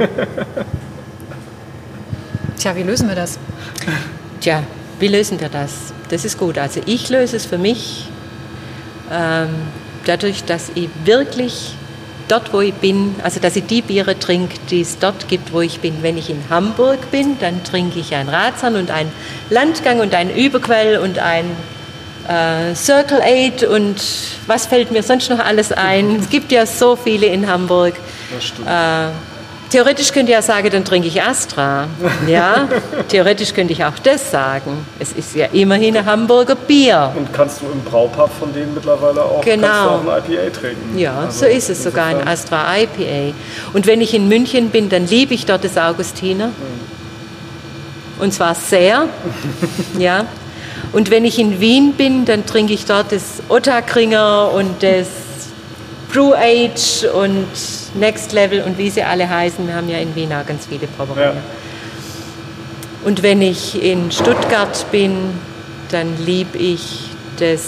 Tja, wie lösen wir das? Tja, wie lösen wir das? Das ist gut. Also ich löse es für mich dadurch, dass ich wirklich dort, wo ich bin, also dass ich die Biere trinke, die es dort gibt, wo ich bin. Wenn ich in Hamburg bin, dann trinke ich ein Ratsherrn und ein Landgang und ein Überquell und ein Circle 8 und was fällt mir sonst noch alles ein? Es gibt ja so viele in Hamburg. Das stimmt. Theoretisch könnte ich ja sagen, dann trinke ich Astra. Ja, theoretisch könnte ich auch das sagen. Es ist ja immerhin ein Hamburger Bier. Und kannst du im Braupub von denen mittlerweile auch, genau. Kannst du auch ein IPA trinken? Ja, also, so ist es sogar, ein Astra IPA. Und wenn ich in München bin, dann liebe ich dort das Augustiner. Und zwar sehr. Ja. Und wenn ich in Wien bin, dann trinke ich dort das Ottakringer und das Brew Age und Next Level und wie sie alle heißen. Wir haben ja in Wien auch ganz viele Brauereien. Ja. Und wenn ich in Stuttgart bin, dann liebe ich das,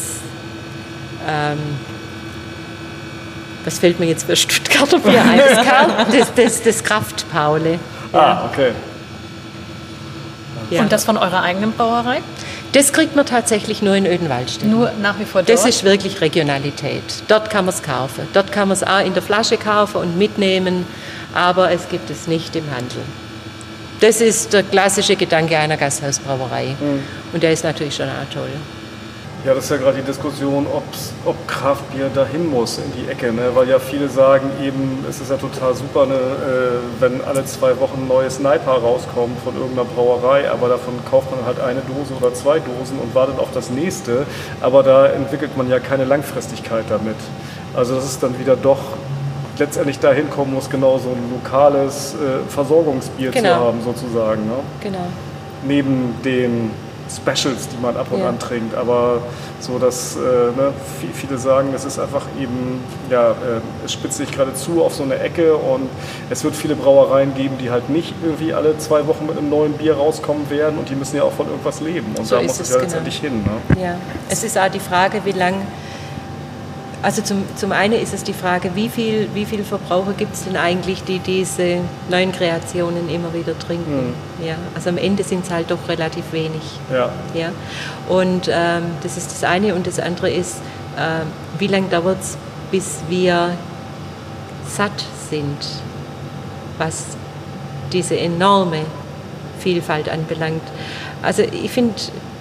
was fällt mir jetzt für Stuttgarter Bier ein? Das Kraftpaule. Ja. Ah, okay. Ja. Und das von eurer eigenen Brauerei? Das kriegt man tatsächlich nur in Oedenwaldstätten. Nur nach wie vor dort? Das ist wirklich Regionalität. Dort kann man es kaufen. Dort kann man es auch in der Flasche kaufen und mitnehmen, aber es gibt es nicht im Handel. Das ist der klassische Gedanke einer Gasthausbrauerei. Mhm. Und der ist natürlich schon auch toll. Ja, das ist ja gerade die Diskussion, ob Kraftbier dahin muss in die Ecke, ne? Weil ja viele sagen eben, es ist ja total super, ne, wenn alle 2 Wochen ein neues Naipa rauskommt von irgendeiner Brauerei, aber davon kauft man halt eine Dose oder 2 Dosen und wartet auf das nächste, aber da entwickelt man ja keine Langfristigkeit damit. Also das ist dann wieder doch letztendlich dahin kommen muss, genau so ein lokales Versorgungsbier zu haben sozusagen. Ne? Genau. Neben den Specials, die man ab und an trinkt, aber so, dass viele sagen, es ist einfach eben, es spitzt sich gerade zu auf so eine Ecke und es wird viele Brauereien geben, die halt nicht irgendwie alle 2 Wochen mit einem neuen Bier rauskommen werden und die müssen ja auch von irgendwas leben und so da muss es ja letztendlich hin. Ne? Ja, es ist auch die Frage, wie lang. Also zum einen ist es die Frage, wie viel Verbraucher gibt es denn eigentlich, die diese neuen Kreationen immer wieder trinken. Ja, also am Ende sind es halt doch relativ wenig. Ja. Ja? Und das ist das eine. Und das andere ist, wie lange dauert es, bis wir satt sind, was diese enorme Vielfalt anbelangt. Also ich finde,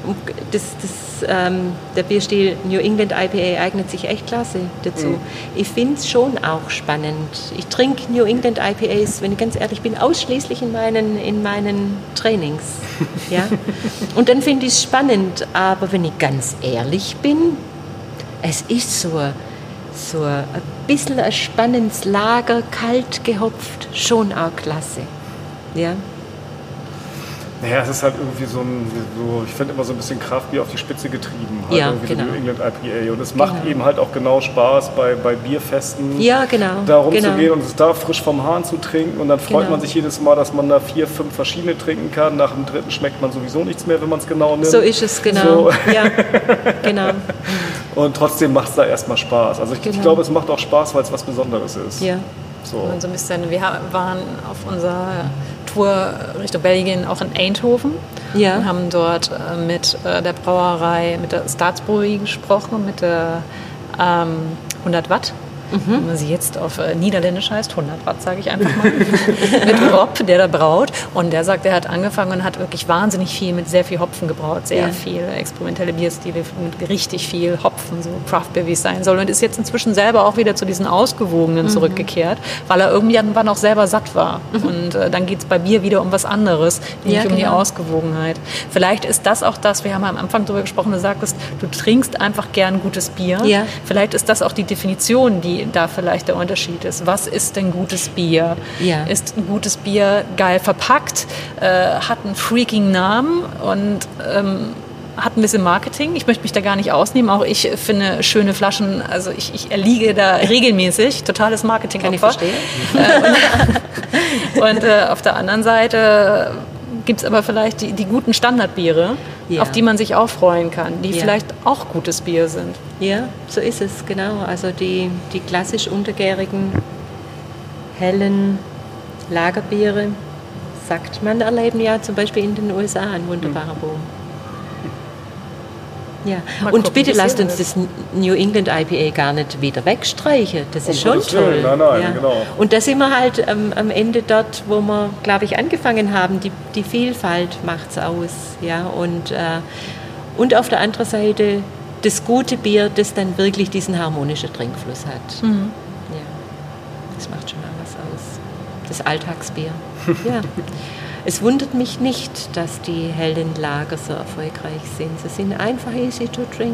der Bierstil New England IPA eignet sich echt klasse dazu. Ich finde es schon auch spannend. Ich trinke New England IPAs, wenn ich ganz ehrlich bin, ausschließlich in meinen Trainings. Ja? Und dann finde ich es spannend. Aber wenn ich ganz ehrlich bin, es ist so ein bisschen ein spannendes Lager, kalt gehopft, schon auch klasse. Ja? Naja, es ist halt irgendwie ich finde immer so ein bisschen Kraftbier auf die Spitze getrieben. Halt Ja, irgendwie genau. so New England IPA. Und es macht eben halt auch genau Spaß, bei Bierfesten Ja, genau. da rumzugehen Genau. und es da frisch vom Hahn zu trinken. Und dann freut Genau. man sich jedes Mal, dass man da 4, 5 verschiedene trinken kann. Nach dem dritten schmeckt man sowieso nichts mehr, wenn man es genau nimmt. So ist es, genau. So. Ja, genau. Und trotzdem macht es da erstmal Spaß. Also ich Genau. glaube, es macht auch Spaß, weil es was Besonderes ist. Ja. So. Und so ein bisschen, wir waren auf unserer Tour Richtung Belgien auch in Eindhoven Ja. und haben dort mit der Brauerei, mit der Staatsbrouwerie gesprochen, mit der 100 Watt. Wenn man sie jetzt auf Niederländisch heißt, 100 Watt sage ich einfach mal, mit Rob, der da braut. Und der sagt, er hat angefangen und hat wirklich wahnsinnig viel mit sehr viel Hopfen gebraut, sehr viel experimentelle Bierstile mit richtig viel Hopfen, so Craft Beer, wie es sein soll. Und ist jetzt inzwischen selber auch wieder zu diesen Ausgewogenen zurückgekehrt, weil er irgendwie irgendwann auch selber satt war. Und dann geht es bei Bier wieder um was anderes, nämlich um die Ausgewogenheit. Vielleicht ist das auch das, wir haben am Anfang darüber gesprochen, du sagtest, du trinkst einfach gern gutes Bier. Ja. Vielleicht ist das auch die Definition, die da vielleicht der Unterschied ist. Was ist denn gutes Bier? Ja. Ist ein gutes Bier geil verpackt, hat einen freaking Namen und hat ein bisschen Marketing. Ich möchte mich da gar nicht ausnehmen. Auch ich finde schöne Flaschen, also ich erliege da regelmäßig. Totales Marketing. Kann ich verstehen. Und auf der anderen Seite gibt es aber vielleicht die guten Standardbiere, Ja. auf die man sich auch freuen kann, die Ja. vielleicht auch gutes Bier sind. Ja, so ist es, genau. Also die klassisch untergärigen, hellen Lagerbiere, sagt man, erleben ja zum Beispiel in den USA einen wunderbaren Boom. Ja, Mal und gucken, bitte wie lasst sehr uns das- das New England IPA gar nicht wieder wegstreichen. Das ist schon Gottes Willen, toll. nein, genau. Und da sind wir halt am Ende dort, wo wir, glaube ich, angefangen haben. Die Vielfalt macht's aus. Ja? Und auf der anderen Seite das gute Bier, das dann wirklich diesen harmonischen Trinkfluss hat. Ja, das macht schon mal was aus. Das Alltagsbier. Ja. Es wundert mich nicht, dass die hellen Lager so erfolgreich sind. Sie sind einfach easy to drink.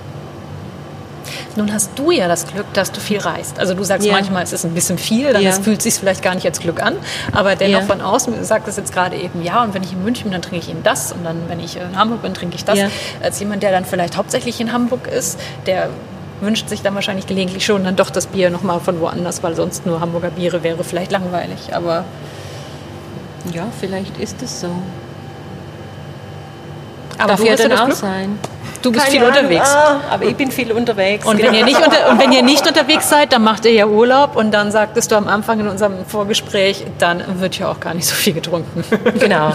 Nun hast du ja das Glück, dass du viel reist. Also du sagst Ja. manchmal, es ist ein bisschen viel, dann Ja. fühlt es sich vielleicht gar nicht als Glück an. Aber dennoch Ja. von außen, du sagtest jetzt gerade eben, ja, und wenn ich in München bin, dann trinke ich eben das. Und dann, wenn ich in Hamburg bin, trinke ich das. Ja. Als jemand, der dann vielleicht hauptsächlich in Hamburg ist, der wünscht sich dann wahrscheinlich gelegentlich schon dann doch das Bier nochmal von woanders, weil sonst nur Hamburger Biere wäre vielleicht langweilig. Aber Ja, vielleicht ist es so. Aber Darf du ja hast ja dann das auch Glück. sein. Du bist Keine viel Ahnung. unterwegs. Aber ich bin viel unterwegs. Und wenn ihr nicht unterwegs seid, dann macht ihr ja Urlaub und dann sagtest du am Anfang in unserem Vorgespräch, dann wird ja auch gar nicht so viel getrunken. Genau.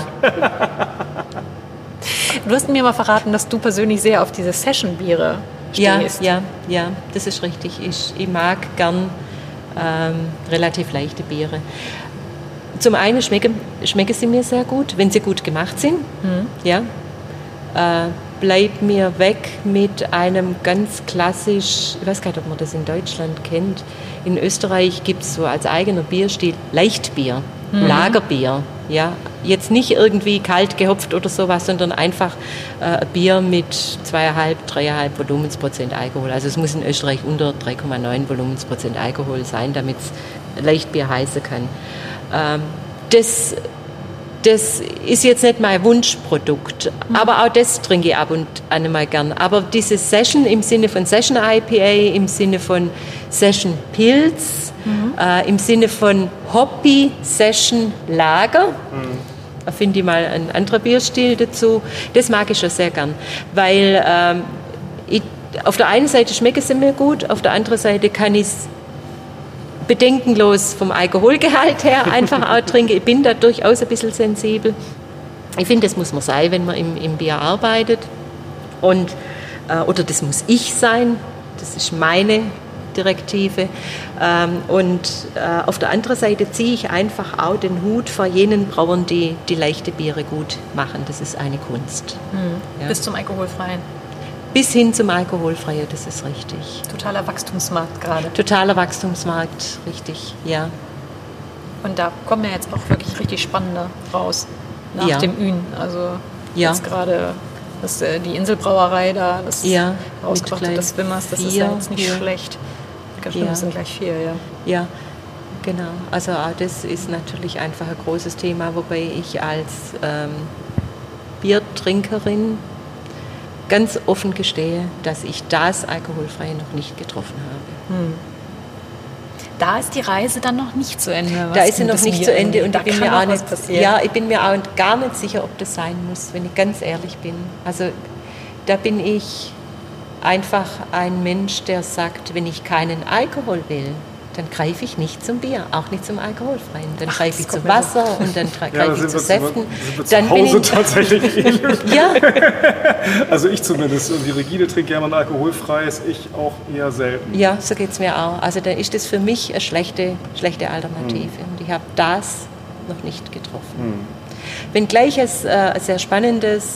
Du hast mir mal verraten, dass du persönlich sehr auf diese Session-Biere stehst. Ja, das ist richtig. Ich mag gern relativ leichte Biere. Zum einen schmecken sie mir sehr gut, wenn sie gut gemacht sind. Ja. Bleib mir weg mit einem ganz klassisch, ich weiß gar nicht, ob man das in Deutschland kennt. In Österreich gibt es so als eigener Bierstil Leichtbier, Lagerbier. Ja. Jetzt nicht irgendwie kalt gehopft oder sowas, sondern einfach Bier mit 2,5, 3,5 Volumensprozent Alkohol. Also es muss in Österreich unter 3,9 Volumensprozent Alkohol sein, damit es Leichtbier heißen kann. Das ist jetzt nicht mein Wunschprodukt, aber auch das trinke ich ab und an mal gern. Aber diese Session im Sinne von Session IPA, im Sinne von Session Pils, im Sinne von Hoppy Session Lager, finde ich mal einen anderen Bierstil dazu, das mag ich schon sehr gern, weil auf der einen Seite schmecken sie mir gut, auf der anderen Seite kann ich es bedenkenlos vom Alkoholgehalt her einfach auch trinken. Ich bin da durchaus ein bisschen sensibel. Ich finde, das muss man sein, wenn man im Bier arbeitet. Oder das muss ich sein. Das ist meine Direktive. Auf der anderen Seite ziehe ich einfach auch den Hut vor jenen Brauern, die leichte Biere gut machen. Das ist eine Kunst. Ja. Bis zum Alkoholfreien. Bis hin zum Alkoholfreien, das ist richtig. Totaler Wachstumsmarkt gerade. Totaler Wachstumsmarkt, richtig, ja. Und da kommen ja jetzt auch wirklich richtig spannende raus. Nach Ja. dem Ün. Also Ja. jetzt gerade die Inselbrauerei da, das Ja, rausgebrachte, mit das Wimmers, das ist 4, ja jetzt nicht ja. schlecht. Ganz schön, Ja. das sind gleich 4, ja. Ja, genau. Also auch das ist natürlich einfach ein großes Thema, wobei ich als Biertrinkerin ganz offen gestehe, dass ich das Alkoholfreie noch nicht getroffen habe. Da ist die Reise dann noch nicht zu Ende. Da ist sie noch nicht zu Ende und ich bin mir auch gar nicht sicher, ob das sein muss, wenn ich ganz ehrlich bin. Also da bin ich einfach ein Mensch, der sagt, wenn ich keinen Alkohol will, dann greife ich nicht zum Bier, auch nicht zum Alkoholfreien. Dann greife ich zu Wasser und dann greife ich zu Säften. Dann zu Hause tatsächlich ähnlich. Ja. Also ich zumindest. Und die Regine trinkt gerne ein alkoholfreies, ich auch eher selten. Ja, so geht es mir auch. Also da ist das für mich eine schlechte Alternative. Und ich habe das noch nicht getroffen. Wenngleich es sehr spannendes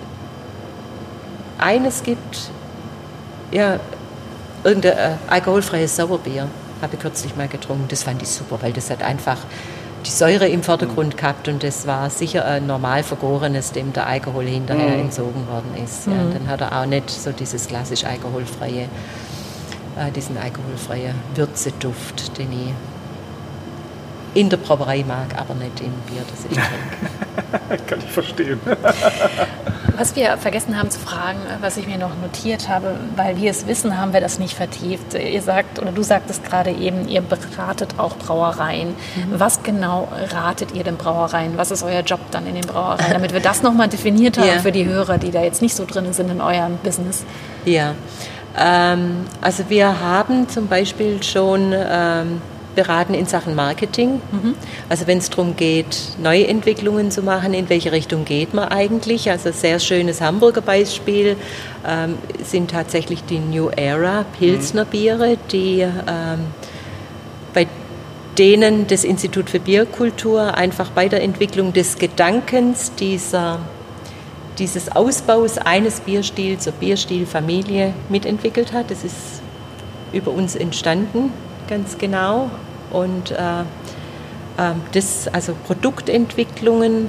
eines gibt, ja, irgendein alkoholfreies Sauerbier. Habe ich kürzlich mal getrunken. Das fand ich super, weil das hat einfach die Säure im Vordergrund gehabt und das war sicher ein normal vergorenes, dem der Alkohol hinterher entzogen worden ist. Ja, dann hat er auch nicht so dieses klassisch alkoholfreie, diesen alkoholfreien Würzeduft, den ich in der Brauerei mag, aber nicht im Bier, das ich trinke. Kann ich verstehen. Was wir vergessen haben zu fragen, was ich mir noch notiert habe, weil wir es wissen, haben wir das nicht vertieft. Ihr sagt, oder du sagtest gerade eben, ihr beratet auch Brauereien. Was genau ratet ihr den Brauereien? Was ist euer Job dann in den Brauereien? Damit wir das nochmal definiert haben für die Hörer, die da jetzt nicht so drin sind in eurem Business. Ja, also wir haben zum Beispiel schon beraten in Sachen Marketing. Also wenn es darum geht, Neuentwicklungen zu machen, in welche Richtung geht man eigentlich? Also sehr schönes Hamburger Beispiel sind tatsächlich die New Era Pilsner Biere, die bei denen das Institut für Bierkultur einfach bei der Entwicklung des Gedankens dieses Ausbaus eines Bierstils zur Bierstilfamilie mitentwickelt hat. Das ist über uns entstanden. Ganz genau. Und also Produktentwicklungen,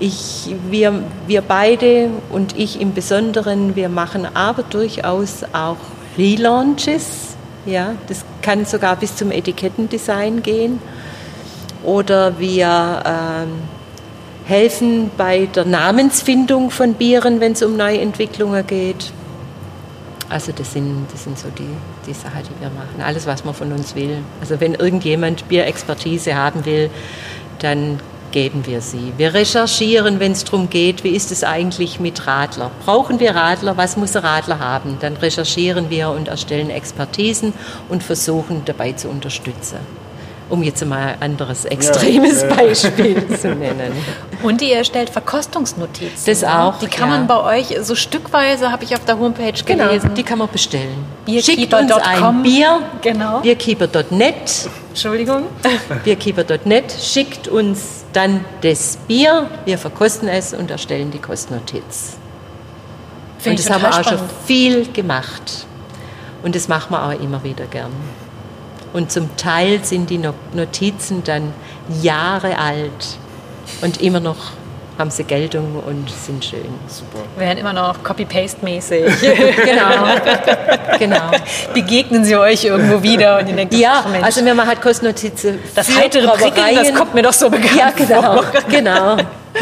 wir beide und ich im Besonderen, wir machen aber durchaus auch Relaunches. Ja, das kann sogar bis zum Etikettendesign gehen. Oder wir helfen bei der Namensfindung von Bieren, wenn es um Neuentwicklungen geht. Also das sind so die Sachen, die wir machen. Alles, was man von uns will. Also wenn irgendjemand Bierexpertise haben will, dann geben wir sie. Wir recherchieren, wenn es darum geht, wie ist es eigentlich mit Radler? Brauchen wir Radler? Was muss ein Radler haben? Dann recherchieren wir und erstellen Expertisen und versuchen dabei zu unterstützen. Um jetzt mal ein anderes extremes Beispiel zu nennen. Und ihr erstellt Verkostungsnotizen. Das auch. Die kann man bei euch so stückweise, habe ich auf der Homepage gelesen. Genau, die kann man bestellen. Schickt uns ein Bier. Genau. Bierkeeper.net. Entschuldigung. Bierkeeper.net schickt uns dann das Bier. Wir verkosten es und erstellen die Kostnotiz. Und das haben wir auch schon viel gemacht. Und das machen wir auch immer wieder gern. Und zum Teil sind die Notizen dann Jahre alt und immer noch haben sie Geltung und sind schön. Super. Werden immer noch Copy-Paste-mäßig. Genau. Begegnen sie euch irgendwo wieder und ihr denkt, ja, also wir machen Kostnotizen. Das heitere Prickeln, das kommt mir doch so bekannt vor. Genau.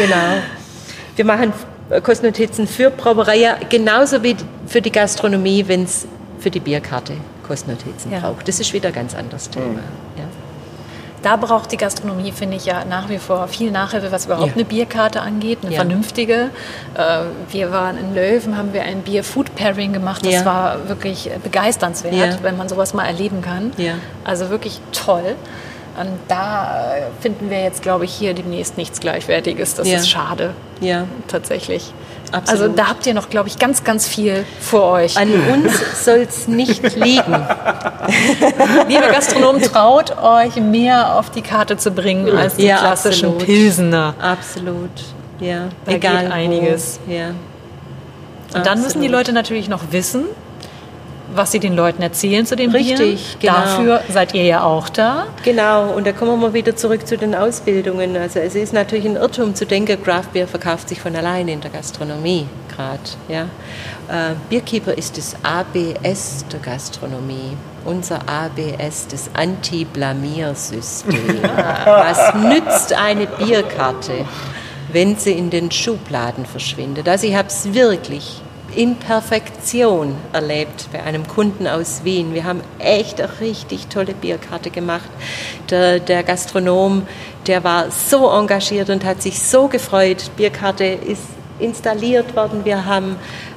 Wir machen Kostnotizen für Brauereien, genauso wie für die Gastronomie, wenn es für die Bierkarte Kostnotizen braucht. Das ist wieder ein ganz anderes Thema. Ja. Da braucht die Gastronomie, finde ich, ja nach wie vor viel Nachhilfe, was überhaupt eine Bierkarte angeht, eine vernünftige. Wir waren in Löwen, haben wir ein Bier-Food-Pairing gemacht. Das war wirklich begeisternswert, wenn man sowas mal erleben kann. Ja. Also wirklich toll. Und da finden wir jetzt, glaube ich, hier demnächst nichts Gleichwertiges. Das ist schade. Ja. Tatsächlich. Absolut. Also da habt ihr noch, glaube ich, ganz, ganz viel vor euch. An uns soll es nicht liegen. Liebe Gastronomen, traut euch mehr auf die Karte zu bringen als die klassischen Pilsener. Absolut, ja. Da egal geht einiges. Ja. Und dann müssen die Leute natürlich noch wissen, was sie den Leuten erzählen zu den Bieren. Richtig, genau. Dafür seid ihr ja auch da. Genau, und da kommen wir mal wieder zurück zu den Ausbildungen. Also es ist natürlich ein Irrtum zu denken, Craft Beer verkauft sich von alleine in der Gastronomie gerade. Ja. Bierkeeper ist das ABS der Gastronomie. Unser ABS, das Anti-Blamier-System. Was nützt eine Bierkarte, wenn sie in den Schubladen verschwindet. Also ich habe es wirklich in Perfektion erlebt bei einem Kunden aus Wien. Wir haben echt eine richtig tolle Bierkarte gemacht. Der Gastronom, der war so engagiert und hat sich so gefreut. Die Bierkarte ist installiert worden. Wir haben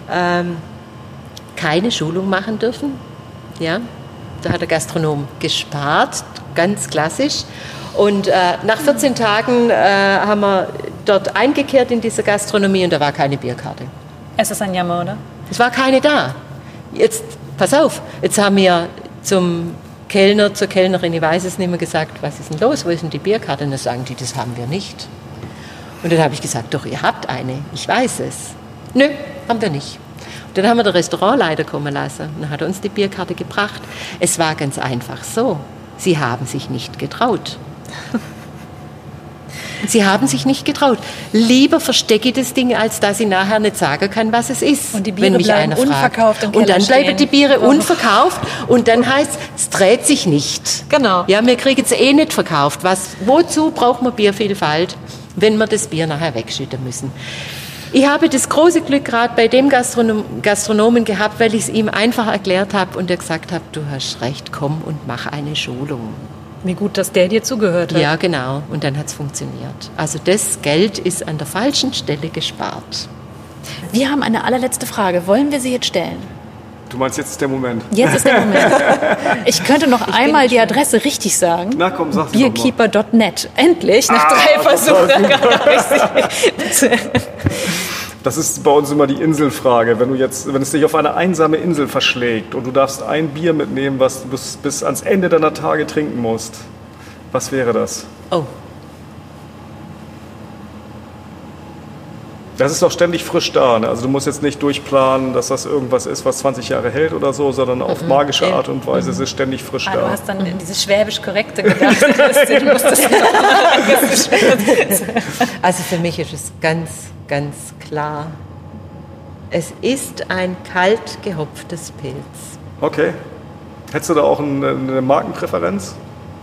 keine Schulung machen dürfen. Ja, da hat der Gastronom gespart, ganz klassisch. Und nach 14 Tagen haben wir dort eingekehrt in diese Gastronomie und da war keine Bierkarte. Es ist ein Jammer, oder? Es war keine da. Jetzt, pass auf, jetzt haben wir zum Kellner, zur Kellnerin, ich weiß es nicht mehr, gesagt, was ist denn los, wo ist denn die Bierkarte? Und dann sagen die, das haben wir nicht. Und dann habe ich gesagt, doch, ihr habt eine, ich weiß es. Nö, haben wir nicht. Und dann haben wir den Restaurantleiter kommen lassen und dann hat er uns die Bierkarte gebracht. Es war ganz einfach so, sie haben sich nicht getraut. Sie haben sich nicht getraut. Lieber verstecke ich das Ding, als dass ich nachher nicht sagen kann, was es ist. Und die Biere bleiben unverkauft im Keller und dann bleiben stehen. die Biere unverkauft und dann heißt es dreht sich nicht. Genau. Ja, wir kriegen es eh nicht verkauft. Wozu braucht man Biervielfalt, wenn wir das Bier nachher wegschütten müssen? Ich habe das große Glück gerade bei dem Gastronomen gehabt, weil ich es ihm einfach erklärt habe und er gesagt hat, du hast recht, komm und mach eine Schulung. Wie gut, dass der dir zugehört hat. Ja, genau. Und dann hat es funktioniert. Also das Geld ist an der falschen Stelle gespart. Wir haben eine allerletzte Frage. Wollen wir sie jetzt stellen? Du meinst, jetzt ist der Moment? Jetzt ist der Moment. Ich könnte noch einmal die Adresse richtig sagen. Na komm, sag sie doch mal. Beerkeeper.net. Endlich, nach 3 Versuchen. Das ist bei uns immer die Inselfrage. Wenn es dich auf eine einsame Insel verschlägt und du darfst ein Bier mitnehmen, was du bis ans Ende deiner Tage trinken musst, was wäre das? Oh, Das ist doch ständig frisch da. Ne? Also du musst jetzt nicht durchplanen, dass das irgendwas ist, was 20 Jahre hält oder so, sondern auf magische Art und Weise ist es ständig frisch Du da. hast dann dieses Schwäbisch-Korrekte gedacht. Du musstest also für mich ist es ganz, ganz klar. Es ist ein kalt gehopftes Pilz. Okay. Hättest du da auch eine Markenpräferenz?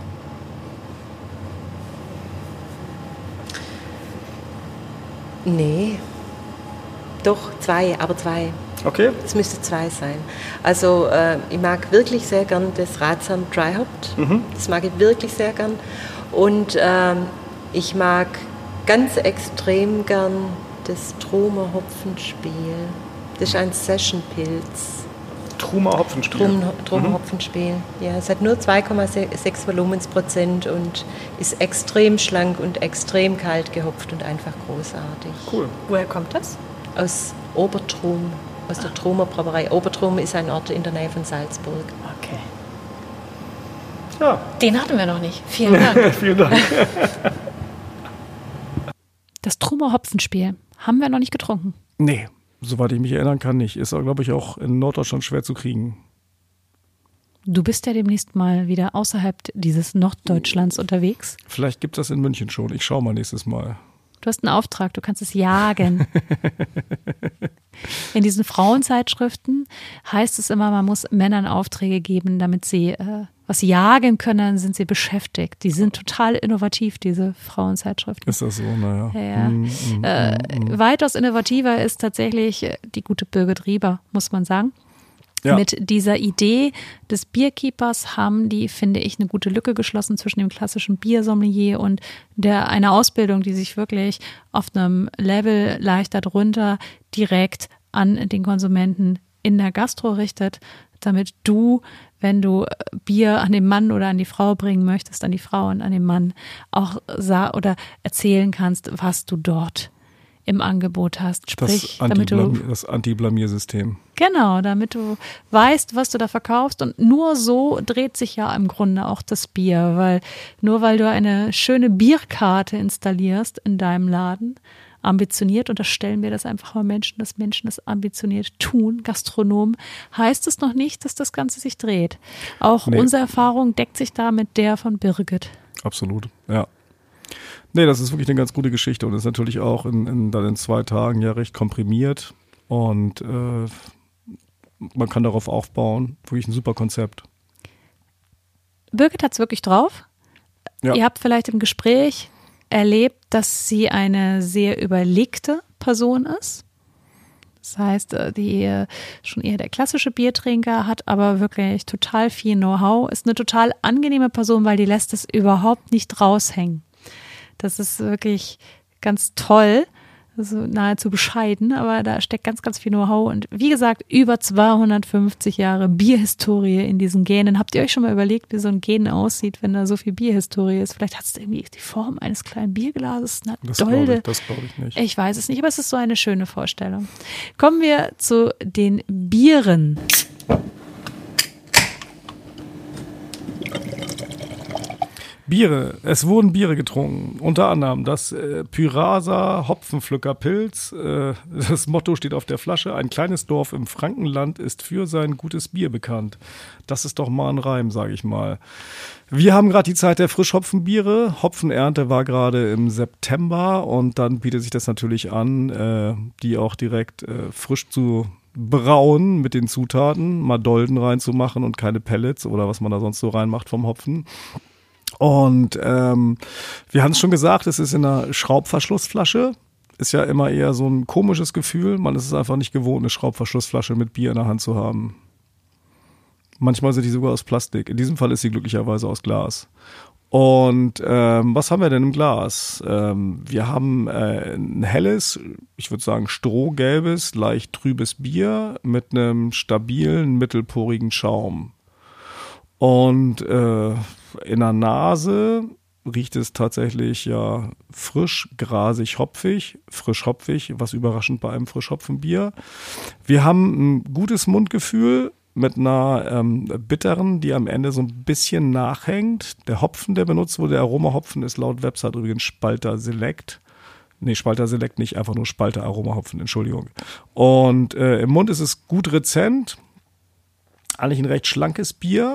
Nee, doch 2, aber 2. Okay. Es müsste 2 sein. Also ich mag wirklich sehr gern das Ratsam Dry Hopped. Das mag ich wirklich sehr gern. Und ich mag ganz extrem gern das Trumer Hopfenspiel. Das ist ein Session-Pilz. Trumer Hopfenspiel. Trumer Hopfenspiel. Ja, es hat nur 2,6 Volumensprozent und ist extrem schlank und extrem kalt gehopft und einfach großartig. Cool. Woher kommt das? Aus Obertrum, aus der Trumer Brauerei. Obertrum ist ein Ort in der Nähe von Salzburg. Okay. Ja. Den hatten wir noch nicht. Vielen Dank. Vielen Dank. Das Trumer Hopfenspiel haben wir noch nicht getrunken. Nee, soweit ich mich erinnern kann, nicht. Ist, glaube ich, auch in Norddeutschland schwer zu kriegen. Du bist ja demnächst mal wieder außerhalb dieses Norddeutschlands unterwegs. Vielleicht gibt es das in München schon. Ich schaue mal nächstes Mal. Du hast einen Auftrag, du kannst es jagen. In diesen Frauenzeitschriften heißt es immer, man muss Männern Aufträge geben, damit sie was jagen können, dann sind sie beschäftigt. Die sind total innovativ, diese Frauenzeitschriften. Ist das so? Naja. Ja. Weitaus innovativer ist tatsächlich die gute Birgit Rieber, muss man sagen. Ja. Mit dieser Idee des Bierkeepers haben die, finde ich, eine gute Lücke geschlossen zwischen dem klassischen Biersommelier und einer Ausbildung, die sich wirklich auf einem Level leichter drunter direkt an den Konsumenten in der Gastro richtet, damit du, wenn du Bier an den Mann oder an die Frau bringen möchtest, an die Frau und an den Mann auch oder erzählen kannst, was du dort im Angebot hast. Sprich, das Anti-Blamier-System. Genau, damit du weißt, was du da verkaufst. Und nur so dreht sich ja im Grunde auch das Bier, weil nur weil du eine schöne Bierkarte installierst in deinem Laden, ambitioniert, unterstellen wir das einfach mal Menschen, dass Menschen das ambitioniert tun, Gastronomen, heißt es noch nicht, dass das Ganze sich dreht. Auch unsere Erfahrung deckt sich da mit der von Birgit. Absolut, ja. Nee, das ist wirklich eine ganz gute Geschichte und ist natürlich auch dann in 2 Tagen ja recht komprimiert und man kann darauf aufbauen. Wirklich ein super Konzept. Birgit hat es wirklich drauf. Ja. Ihr habt vielleicht im Gespräch erlebt, dass sie eine sehr überlegte Person ist. Das heißt, die schon eher der klassische Biertrinker, hat aber wirklich total viel Know-how, ist eine total angenehme Person, weil die lässt es überhaupt nicht raushängen. Das ist wirklich ganz toll, also nahezu bescheiden, aber da steckt ganz, ganz viel Know-how und wie gesagt, über 250 Jahre Bierhistorie in diesen Genen. Habt ihr euch schon mal überlegt, wie so ein Gen aussieht, wenn da so viel Bierhistorie ist? Vielleicht hat es irgendwie die Form eines kleinen Bierglases, eine Dolde. Das glaube ich nicht. Ich weiß es nicht, aber es ist so eine schöne Vorstellung. Kommen wir zu den Bieren. Biere. Es wurden Biere getrunken. Unter anderem das Pyrasa Hopfenpflückerpilz. Das Motto steht auf der Flasche. Ein kleines Dorf im Frankenland ist für sein gutes Bier bekannt. Das ist doch mal ein Reim, sage ich mal. Wir haben gerade die Zeit der Frischhopfenbiere. Hopfenernte war gerade im September und dann bietet sich das natürlich an, die auch direkt frisch zu brauen mit den Zutaten, mal Dolden reinzumachen und keine Pellets oder was man da sonst so reinmacht vom Hopfen. Und wir haben es schon gesagt, es ist in einer Schraubverschlussflasche. Ist ja immer eher so ein komisches Gefühl. Man ist es einfach nicht gewohnt, eine Schraubverschlussflasche mit Bier in der Hand zu haben. Manchmal sind die sogar aus Plastik. In diesem Fall ist sie glücklicherweise aus Glas. Und was haben wir denn im Glas? Wir haben ein helles, ich würde sagen strohgelbes, leicht trübes Bier mit einem stabilen, mittelporigen Schaum. Und in der Nase riecht es tatsächlich ja frisch, grasig, hopfig, frisch hopfig, was überraschend bei einem Frischhopfenbier. Wir haben ein gutes Mundgefühl mit einer bitteren, die am Ende so ein bisschen nachhängt. Der Hopfen, der benutzt wurde, der Aromahopfen, ist laut Website übrigens Spalter Select. Nee, Spalter Select nicht, einfach nur Spalter Aromahopfen, Entschuldigung. Und im Mund ist es gut rezent. Eigentlich ein recht schlankes Bier.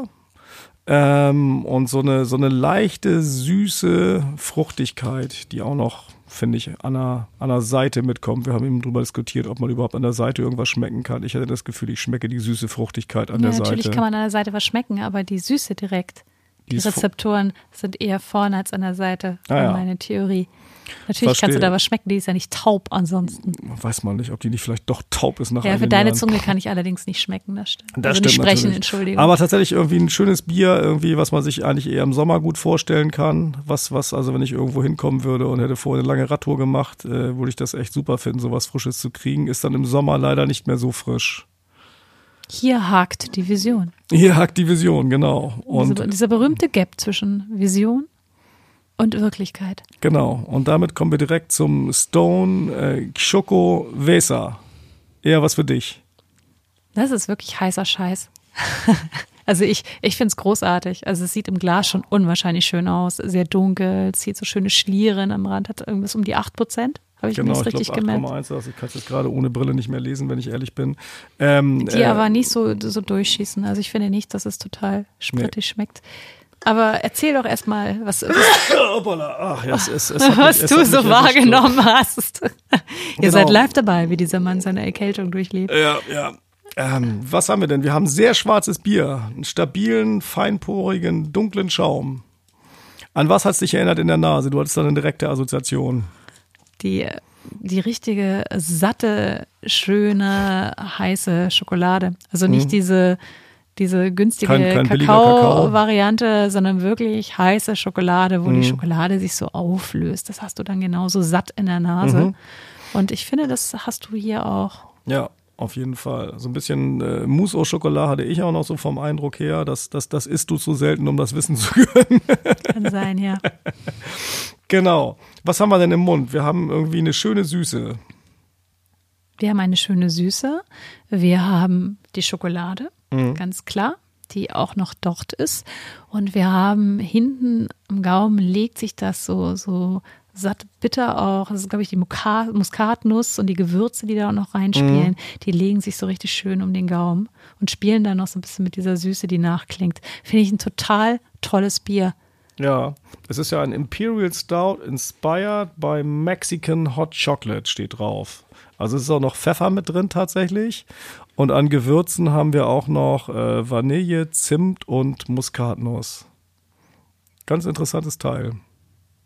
Und so eine leichte, süße Fruchtigkeit, die auch noch, finde ich, an der Seite mitkommt. Wir haben eben drüber diskutiert, ob man überhaupt an der Seite irgendwas schmecken kann. Ich hatte das Gefühl, ich schmecke die süße Fruchtigkeit an der Seite. Natürlich kann man an der Seite was schmecken, aber die Süße direkt, die Rezeptoren sind eher vorne als an der Seite, meine Theorie. Natürlich kannst du da was schmecken, die ist ja nicht taub ansonsten. Weiß man nicht, ob die nicht vielleicht doch taub ist nach Ja, all für den deine Jahren. Zunge kann ich allerdings nicht schmecken, das stimmt. Das also stimmt nicht sprechen, natürlich. Entschuldigung. Aber tatsächlich irgendwie ein schönes Bier, irgendwie, was man sich eigentlich eher im Sommer gut vorstellen kann. Was, also wenn ich irgendwo hinkommen würde und hätte vorher eine lange Radtour gemacht, würde ich das echt super finden, sowas Frisches zu kriegen. Ist dann im Sommer leider nicht mehr so frisch. Hier hakt die Vision. Hier hakt die Vision, genau. Und dieser berühmte Gap zwischen Vision und Wirklichkeit. Genau. Und damit kommen wir direkt zum Stone Choco Vesa. Eher was für dich. Das ist wirklich heißer Scheiß. Also ich finde es großartig. Also es sieht im Glas schon unwahrscheinlich schön aus. Sehr dunkel, zieht so schöne Schlieren am Rand, hat irgendwas um die 8%. Habe ich mir das richtig gemerkt. 8,1. Also ich kann es jetzt gerade ohne Brille nicht mehr lesen, wenn ich ehrlich bin. Die aber nicht so durchschießen. Also ich finde nicht, dass es total sprittig schmeckt. Aber erzähl doch erstmal, was du so wahrgenommen hast. Ihr seid live dabei, wie dieser Mann seine Erkältung durchlebt. Ja. Was haben wir denn? Wir haben sehr schwarzes Bier, einen stabilen, feinporigen, dunklen Schaum. An was hat es dich erinnert in der Nase? Du hattest da eine direkte Assoziation. Die richtige, satte, schöne, heiße Schokolade. Also nicht diese günstige kein Kakao-Variante, sondern wirklich heiße Schokolade, wo die Schokolade sich so auflöst. Das hast du dann genauso satt in der Nase. Und ich finde, das hast du hier auch. Ja, auf jeden Fall. So ein bisschen Mousse au Chocolat hatte ich auch noch so vom Eindruck her. Das isst du zu selten, um das wissen zu können. Kann sein, ja. Genau. Was haben wir denn im Mund? Wir haben irgendwie eine schöne Süße. Wir haben eine schöne Süße. Wir haben die Schokolade, ganz klar, die auch noch dort ist. Und wir haben hinten am Gaumen legt sich das so satt bitter auch. Das ist, glaube ich, die Muskatnuss und die Gewürze, die da auch noch reinspielen. Die legen sich so richtig schön um den Gaumen und spielen dann noch so ein bisschen mit dieser Süße, die nachklingt. Finde ich ein total tolles Bier. Ja, es ist ja ein Imperial Stout inspired by Mexican Hot Chocolate, steht drauf. Also es ist auch noch Pfeffer mit drin tatsächlich. Und an Gewürzen haben wir auch noch Vanille, Zimt und Muskatnuss. Ganz interessantes Teil.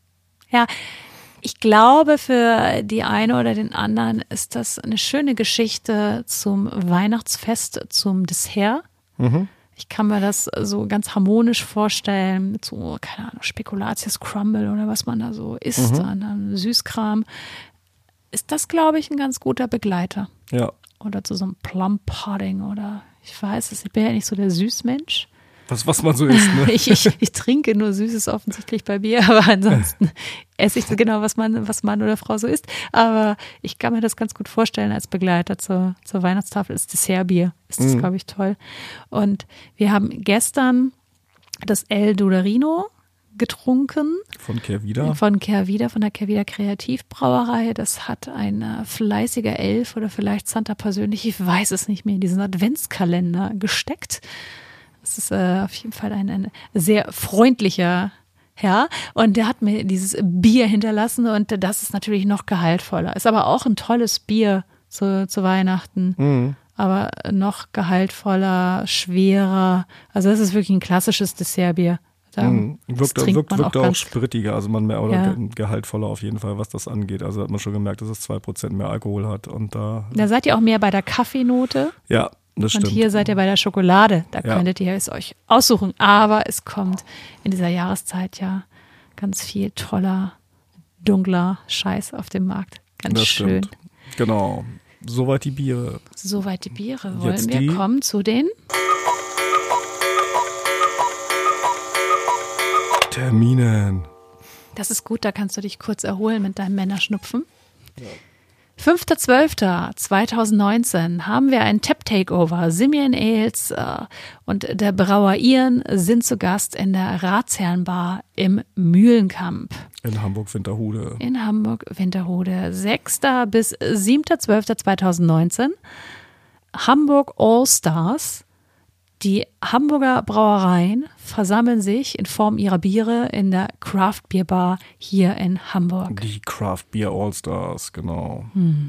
Ja, ich glaube, für die eine oder den anderen ist das eine schöne Geschichte zum Weihnachtsfest, zum Dessert. Ich kann mir das so ganz harmonisch vorstellen mit so, keine Ahnung, Spekulatius Crumble oder was man da so isst an einem Süßkram. Ist das, glaube ich, ein ganz guter Begleiter. Ja. Oder zu so einem Plum Pudding oder ich weiß es, ich bin ja nicht so der Süßmensch. Was man so isst, ne? Ich trinke nur Süßes offensichtlich bei Bier, aber ansonsten esse ich so genau, was Mann oder Frau so isst. Aber ich kann mir das ganz gut vorstellen als Begleiter zur Weihnachtstafel. Das Dessertbier ist das, glaube ich, toll. Und wir haben gestern das El Duderino getrunken. Von Kehrwieder. Von der Kehrwieder Kreativbrauerei. Das hat ein fleißiger Elf oder vielleicht Santa persönlich, ich weiß es nicht mehr, in diesen Adventskalender gesteckt. Das ist auf jeden Fall ein sehr freundlicher Herr und der hat mir dieses Bier hinterlassen und das ist natürlich noch gehaltvoller. Ist aber auch ein tolles Bier zu Weihnachten, aber noch gehaltvoller, schwerer. Also das ist wirklich ein klassisches Dessertbier. Wirkt auch sprittiger, also man mehr oder gehaltvoller auf jeden Fall, was das angeht. Also hat man schon gemerkt, dass es 2% mehr Alkohol hat und da seid ihr auch mehr bei der Kaffeenote. Ja. Das und stimmt. hier seid ihr bei der Schokolade, da könntet ihr es euch aussuchen. Aber es kommt in dieser Jahreszeit ja ganz viel toller, dunkler Scheiß auf dem Markt. Ganz das schön. Stimmt. Genau. Soweit die Biere. Wollen Jetzt wir kommen zu den Terminen. Das ist gut, da kannst du dich kurz erholen mit deinem Männerschnupfen. Ja. 5.12.2019 haben wir ein Tap-Takeover. Simeon Ales und der Brauer Iren sind zu Gast in der Ratsherrenbar im Mühlenkamp. In Hamburg-Winterhude. 6. bis 7.12.2019. Hamburg All-Stars. Die Hamburger Brauereien versammeln sich in Form ihrer Biere in der Craft Beer Bar hier in Hamburg. Die Craft Beer All-Stars, genau.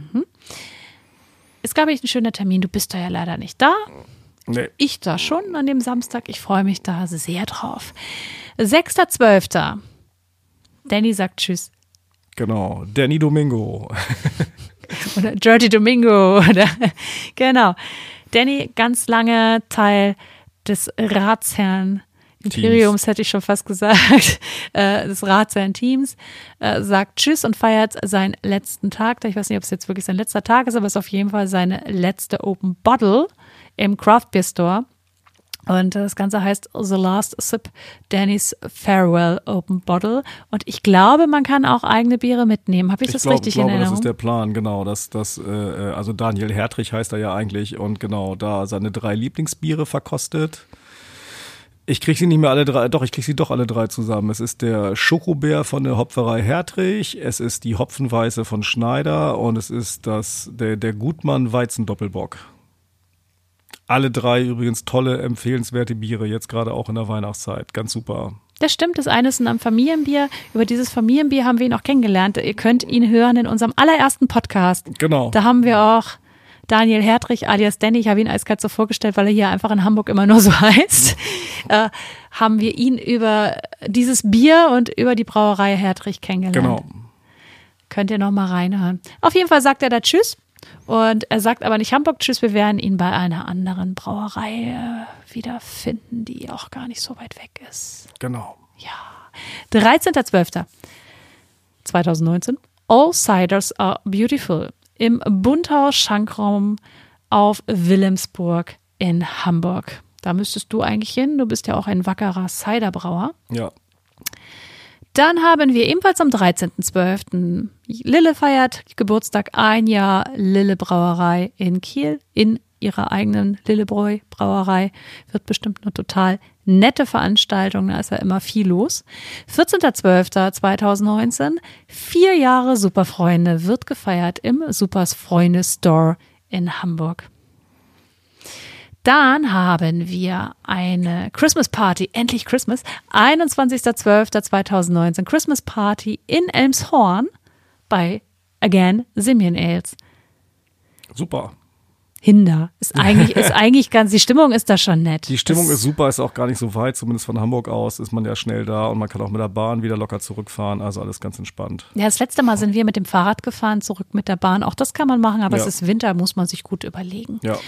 Ist, glaube ich, ein schöner Termin. Du bist da ja leider nicht da. Nee. Ich da schon an dem Samstag. Ich freue mich da sehr drauf. 6.12. Danny sagt Tschüss. Genau, Danny Domingo. Oder Dirty Domingo. Oder, genau. Danny, ganz lange Teil des Ratsherrn Imperiums, hätte ich schon fast gesagt, des Ratsherrn-Teams, sagt Tschüss und feiert seinen letzten Tag. Ich weiß nicht, ob es jetzt wirklich sein letzter Tag ist, aber es ist auf jeden Fall seine letzte Open Bottle im Craft Beer Store. Und das Ganze heißt The Last Sip, Danny's Farewell Open Bottle. Und ich glaube, man kann auch eigene Biere mitnehmen. Habe ich das richtig in Erinnerung? Das ist der Plan, genau. Also Daniel Hertrich heißt er ja eigentlich und genau, da seine 3 Lieblingsbiere verkostet. Ich kriege sie nicht mehr alle 3, doch, ich kriege sie doch alle 3 zusammen. Es ist der Schokobär von der Hopferei Hertrich, es ist die Hopfenweiße von Schneider und es ist der Gutmann Weizendoppelbock. Alle 3 übrigens tolle, empfehlenswerte Biere, jetzt gerade auch in der Weihnachtszeit. Ganz super. Das stimmt, das eine ist ein Familienbier. Über dieses Familienbier haben wir ihn auch kennengelernt. Ihr könnt ihn hören in unserem allerersten Podcast. Genau. Da haben wir auch Daniel Hertrich alias Danny, ich habe ihn eiskalt so vorgestellt, weil er hier einfach in Hamburg immer nur so heißt, haben wir ihn über dieses Bier und über die Brauerei Hertrich kennengelernt. Genau. Könnt ihr noch mal reinhören. Auf jeden Fall sagt er da Tschüss. Und er sagt aber nicht Hamburg Tschüss, wir werden ihn bei einer anderen Brauerei wiederfinden, die auch gar nicht so weit weg ist. Genau. Ja. 13.12.2019. All Ciders are beautiful. Im Bunthaus Schankraum auf Wilhelmsburg in Hamburg. Da müsstest du eigentlich hin. Du bist ja auch ein wackerer Ciderbrauer. Ja. Dann haben wir ebenfalls am 13.12. Lille feiert Geburtstag, 1 Jahr Lille Brauerei in Kiel in ihrer eigenen Lillebräu Brauerei. Wird bestimmt eine total nette Veranstaltung, da ist ja immer viel los. 14.12.2019, 4 Jahre Superfreunde wird gefeiert im Supers Freunde Store in Hamburg. Dann haben wir eine Christmas Party, endlich Christmas, 21.12.2019, Christmas Party in Elmshorn bei, again, Simeon Ales. Super. Hinder. Ist eigentlich ganz, die Stimmung ist da schon nett. Die Stimmung ist super, ist auch gar nicht so weit, zumindest von Hamburg aus ist man ja schnell da und man kann auch mit der Bahn wieder locker zurückfahren, also alles ganz entspannt. Ja, das letzte Mal sind wir mit dem Fahrrad gefahren, zurück mit der Bahn. Auch das kann man machen, aber es ist Winter, muss man sich gut überlegen. Ja.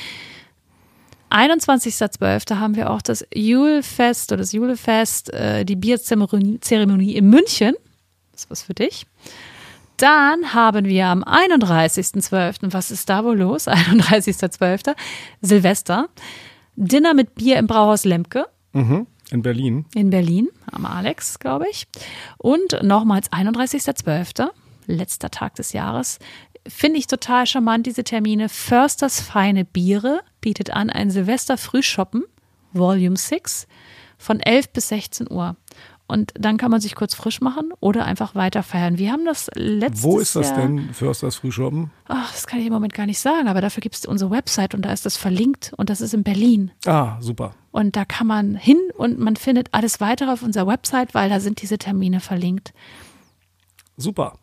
21.12. haben wir auch das Julefest, die Bierzeremonie in München. Das ist was für dich. Dann haben wir am 31.12., was ist da wohl los? 31.12. Silvester. Dinner mit Bier im Brauhaus Lemke. In Berlin. In Berlin, am Alex, glaube ich. Und nochmals 31.12., letzter Tag des Jahres. Finde ich total charmant, diese Termine. Försters Feine Biere bietet an ein Silvester-Frühshoppen, Volume 6, von 11 bis 16 Uhr. Und dann kann man sich kurz frisch machen oder einfach weiter feiern. Wir haben das letztes Jahr. Wo ist das denn, Försters Frühshoppen? Ach, das kann ich im Moment gar nicht sagen, aber dafür gibt es unsere Website und da ist das verlinkt und das ist in Berlin. Ah, super. Und da kann man hin und man findet alles weitere auf unserer Website, weil da sind diese Termine verlinkt. Super.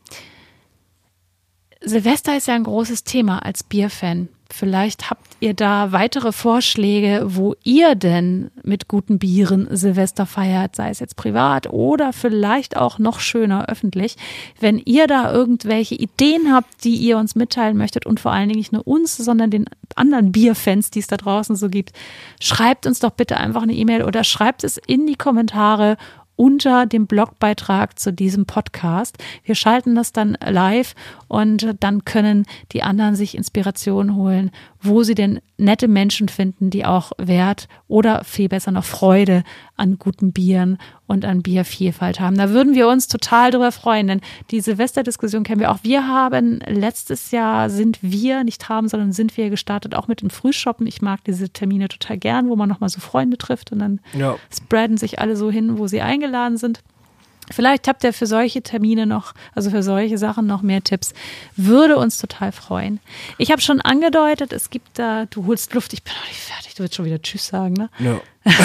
Silvester ist ja ein großes Thema als Bierfan. Vielleicht habt ihr da weitere Vorschläge, wo ihr denn mit guten Bieren Silvester feiert, sei es jetzt privat oder vielleicht auch noch schöner öffentlich. Wenn ihr da irgendwelche Ideen habt, die ihr uns mitteilen möchtet und vor allen Dingen nicht nur uns, sondern den anderen Bierfans, die es da draußen so gibt, schreibt uns doch bitte einfach eine E-Mail oder schreibt es in die Kommentare unter dem Blogbeitrag zu diesem Podcast. Wir schalten das dann live und dann können die anderen sich Inspiration holen, wo sie denn nette Menschen finden, die auch Wert oder viel besser noch Freude an guten Bieren und an Biervielfalt haben. Da würden wir uns total drüber freuen, denn die Silvesterdiskussion kennen wir auch. Wir haben letztes Jahr sind wir gestartet, auch mit dem Frühshoppen. Ich mag diese Termine total gern, wo man nochmal so Freunde trifft und dann spreaden sich alle so hin, wo sie eingeladen sind. Vielleicht habt ihr für solche Termine noch, also für solche Sachen noch mehr Tipps. Würde uns total freuen. Ich habe schon angedeutet, es gibt da, du holst Luft, ich bin noch nicht fertig, du willst schon wieder Tschüss sagen, ne? Ja.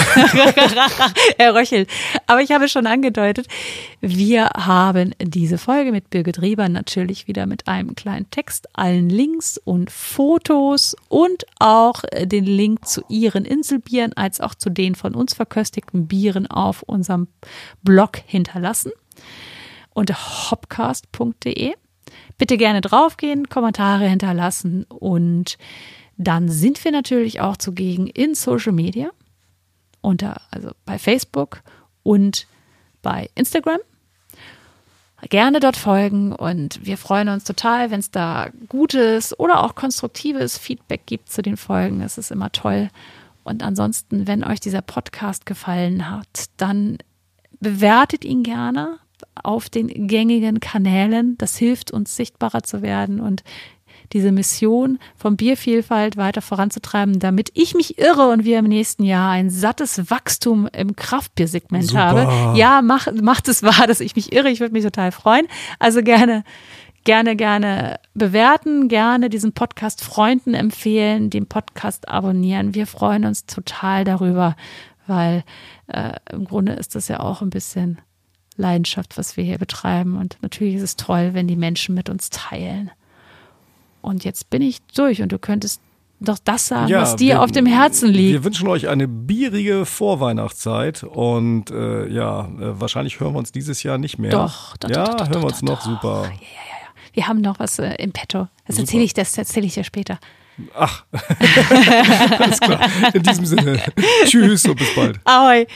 Er röchelt. Aber ich habe schon angedeutet, wir haben diese Folge mit Birgit Rieber natürlich wieder mit einem kleinen Text, allen Links und Fotos und auch den Link zu ihren Inselbieren als auch zu den von uns verköstigten Bieren auf unserem Blog hinterlassen unter hopcast.de. Bitte gerne draufgehen, Kommentare hinterlassen und dann sind wir natürlich auch zugegen in Social Media. Also bei Facebook und bei Instagram. Gerne dort folgen und wir freuen uns total, wenn es da gutes oder auch konstruktives Feedback gibt zu den Folgen. Das ist immer toll. Und ansonsten, wenn euch dieser Podcast gefallen hat, dann bewertet ihn gerne auf den gängigen Kanälen. Das hilft uns, sichtbarer zu werden und diese Mission von Biervielfalt weiter voranzutreiben, damit ich mich irre und wir im nächsten Jahr ein sattes Wachstum im Kraftbiersegment habe. Ja, macht es wahr, dass ich mich irre. Ich würde mich total freuen. Also gerne bewerten, gerne diesen Podcast Freunden empfehlen, den Podcast abonnieren. Wir freuen uns total darüber, weil im Grunde ist das ja auch ein bisschen Leidenschaft, was wir hier betreiben. Und natürlich ist es toll, wenn die Menschen mit uns teilen. Und jetzt bin ich durch und du könntest doch das sagen, was dir auf dem Herzen liegt. Wir wünschen euch eine bierige Vorweihnachtszeit und wahrscheinlich hören wir uns dieses Jahr nicht mehr. Doch, hören wir uns noch, super. Ja. Wir haben noch was im Petto. Das erzähle ich dir später. Ach, alles klar. In diesem Sinne, tschüss und bis bald. Ahoi.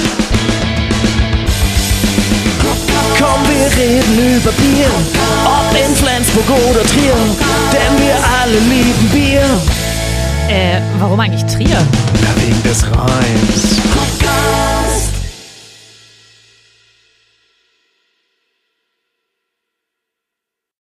Komm, wir reden über Bier, ob in Flensburg oder Trier, denn wir alle lieben Bier. Warum eigentlich Trier? Na, wegen des Reims.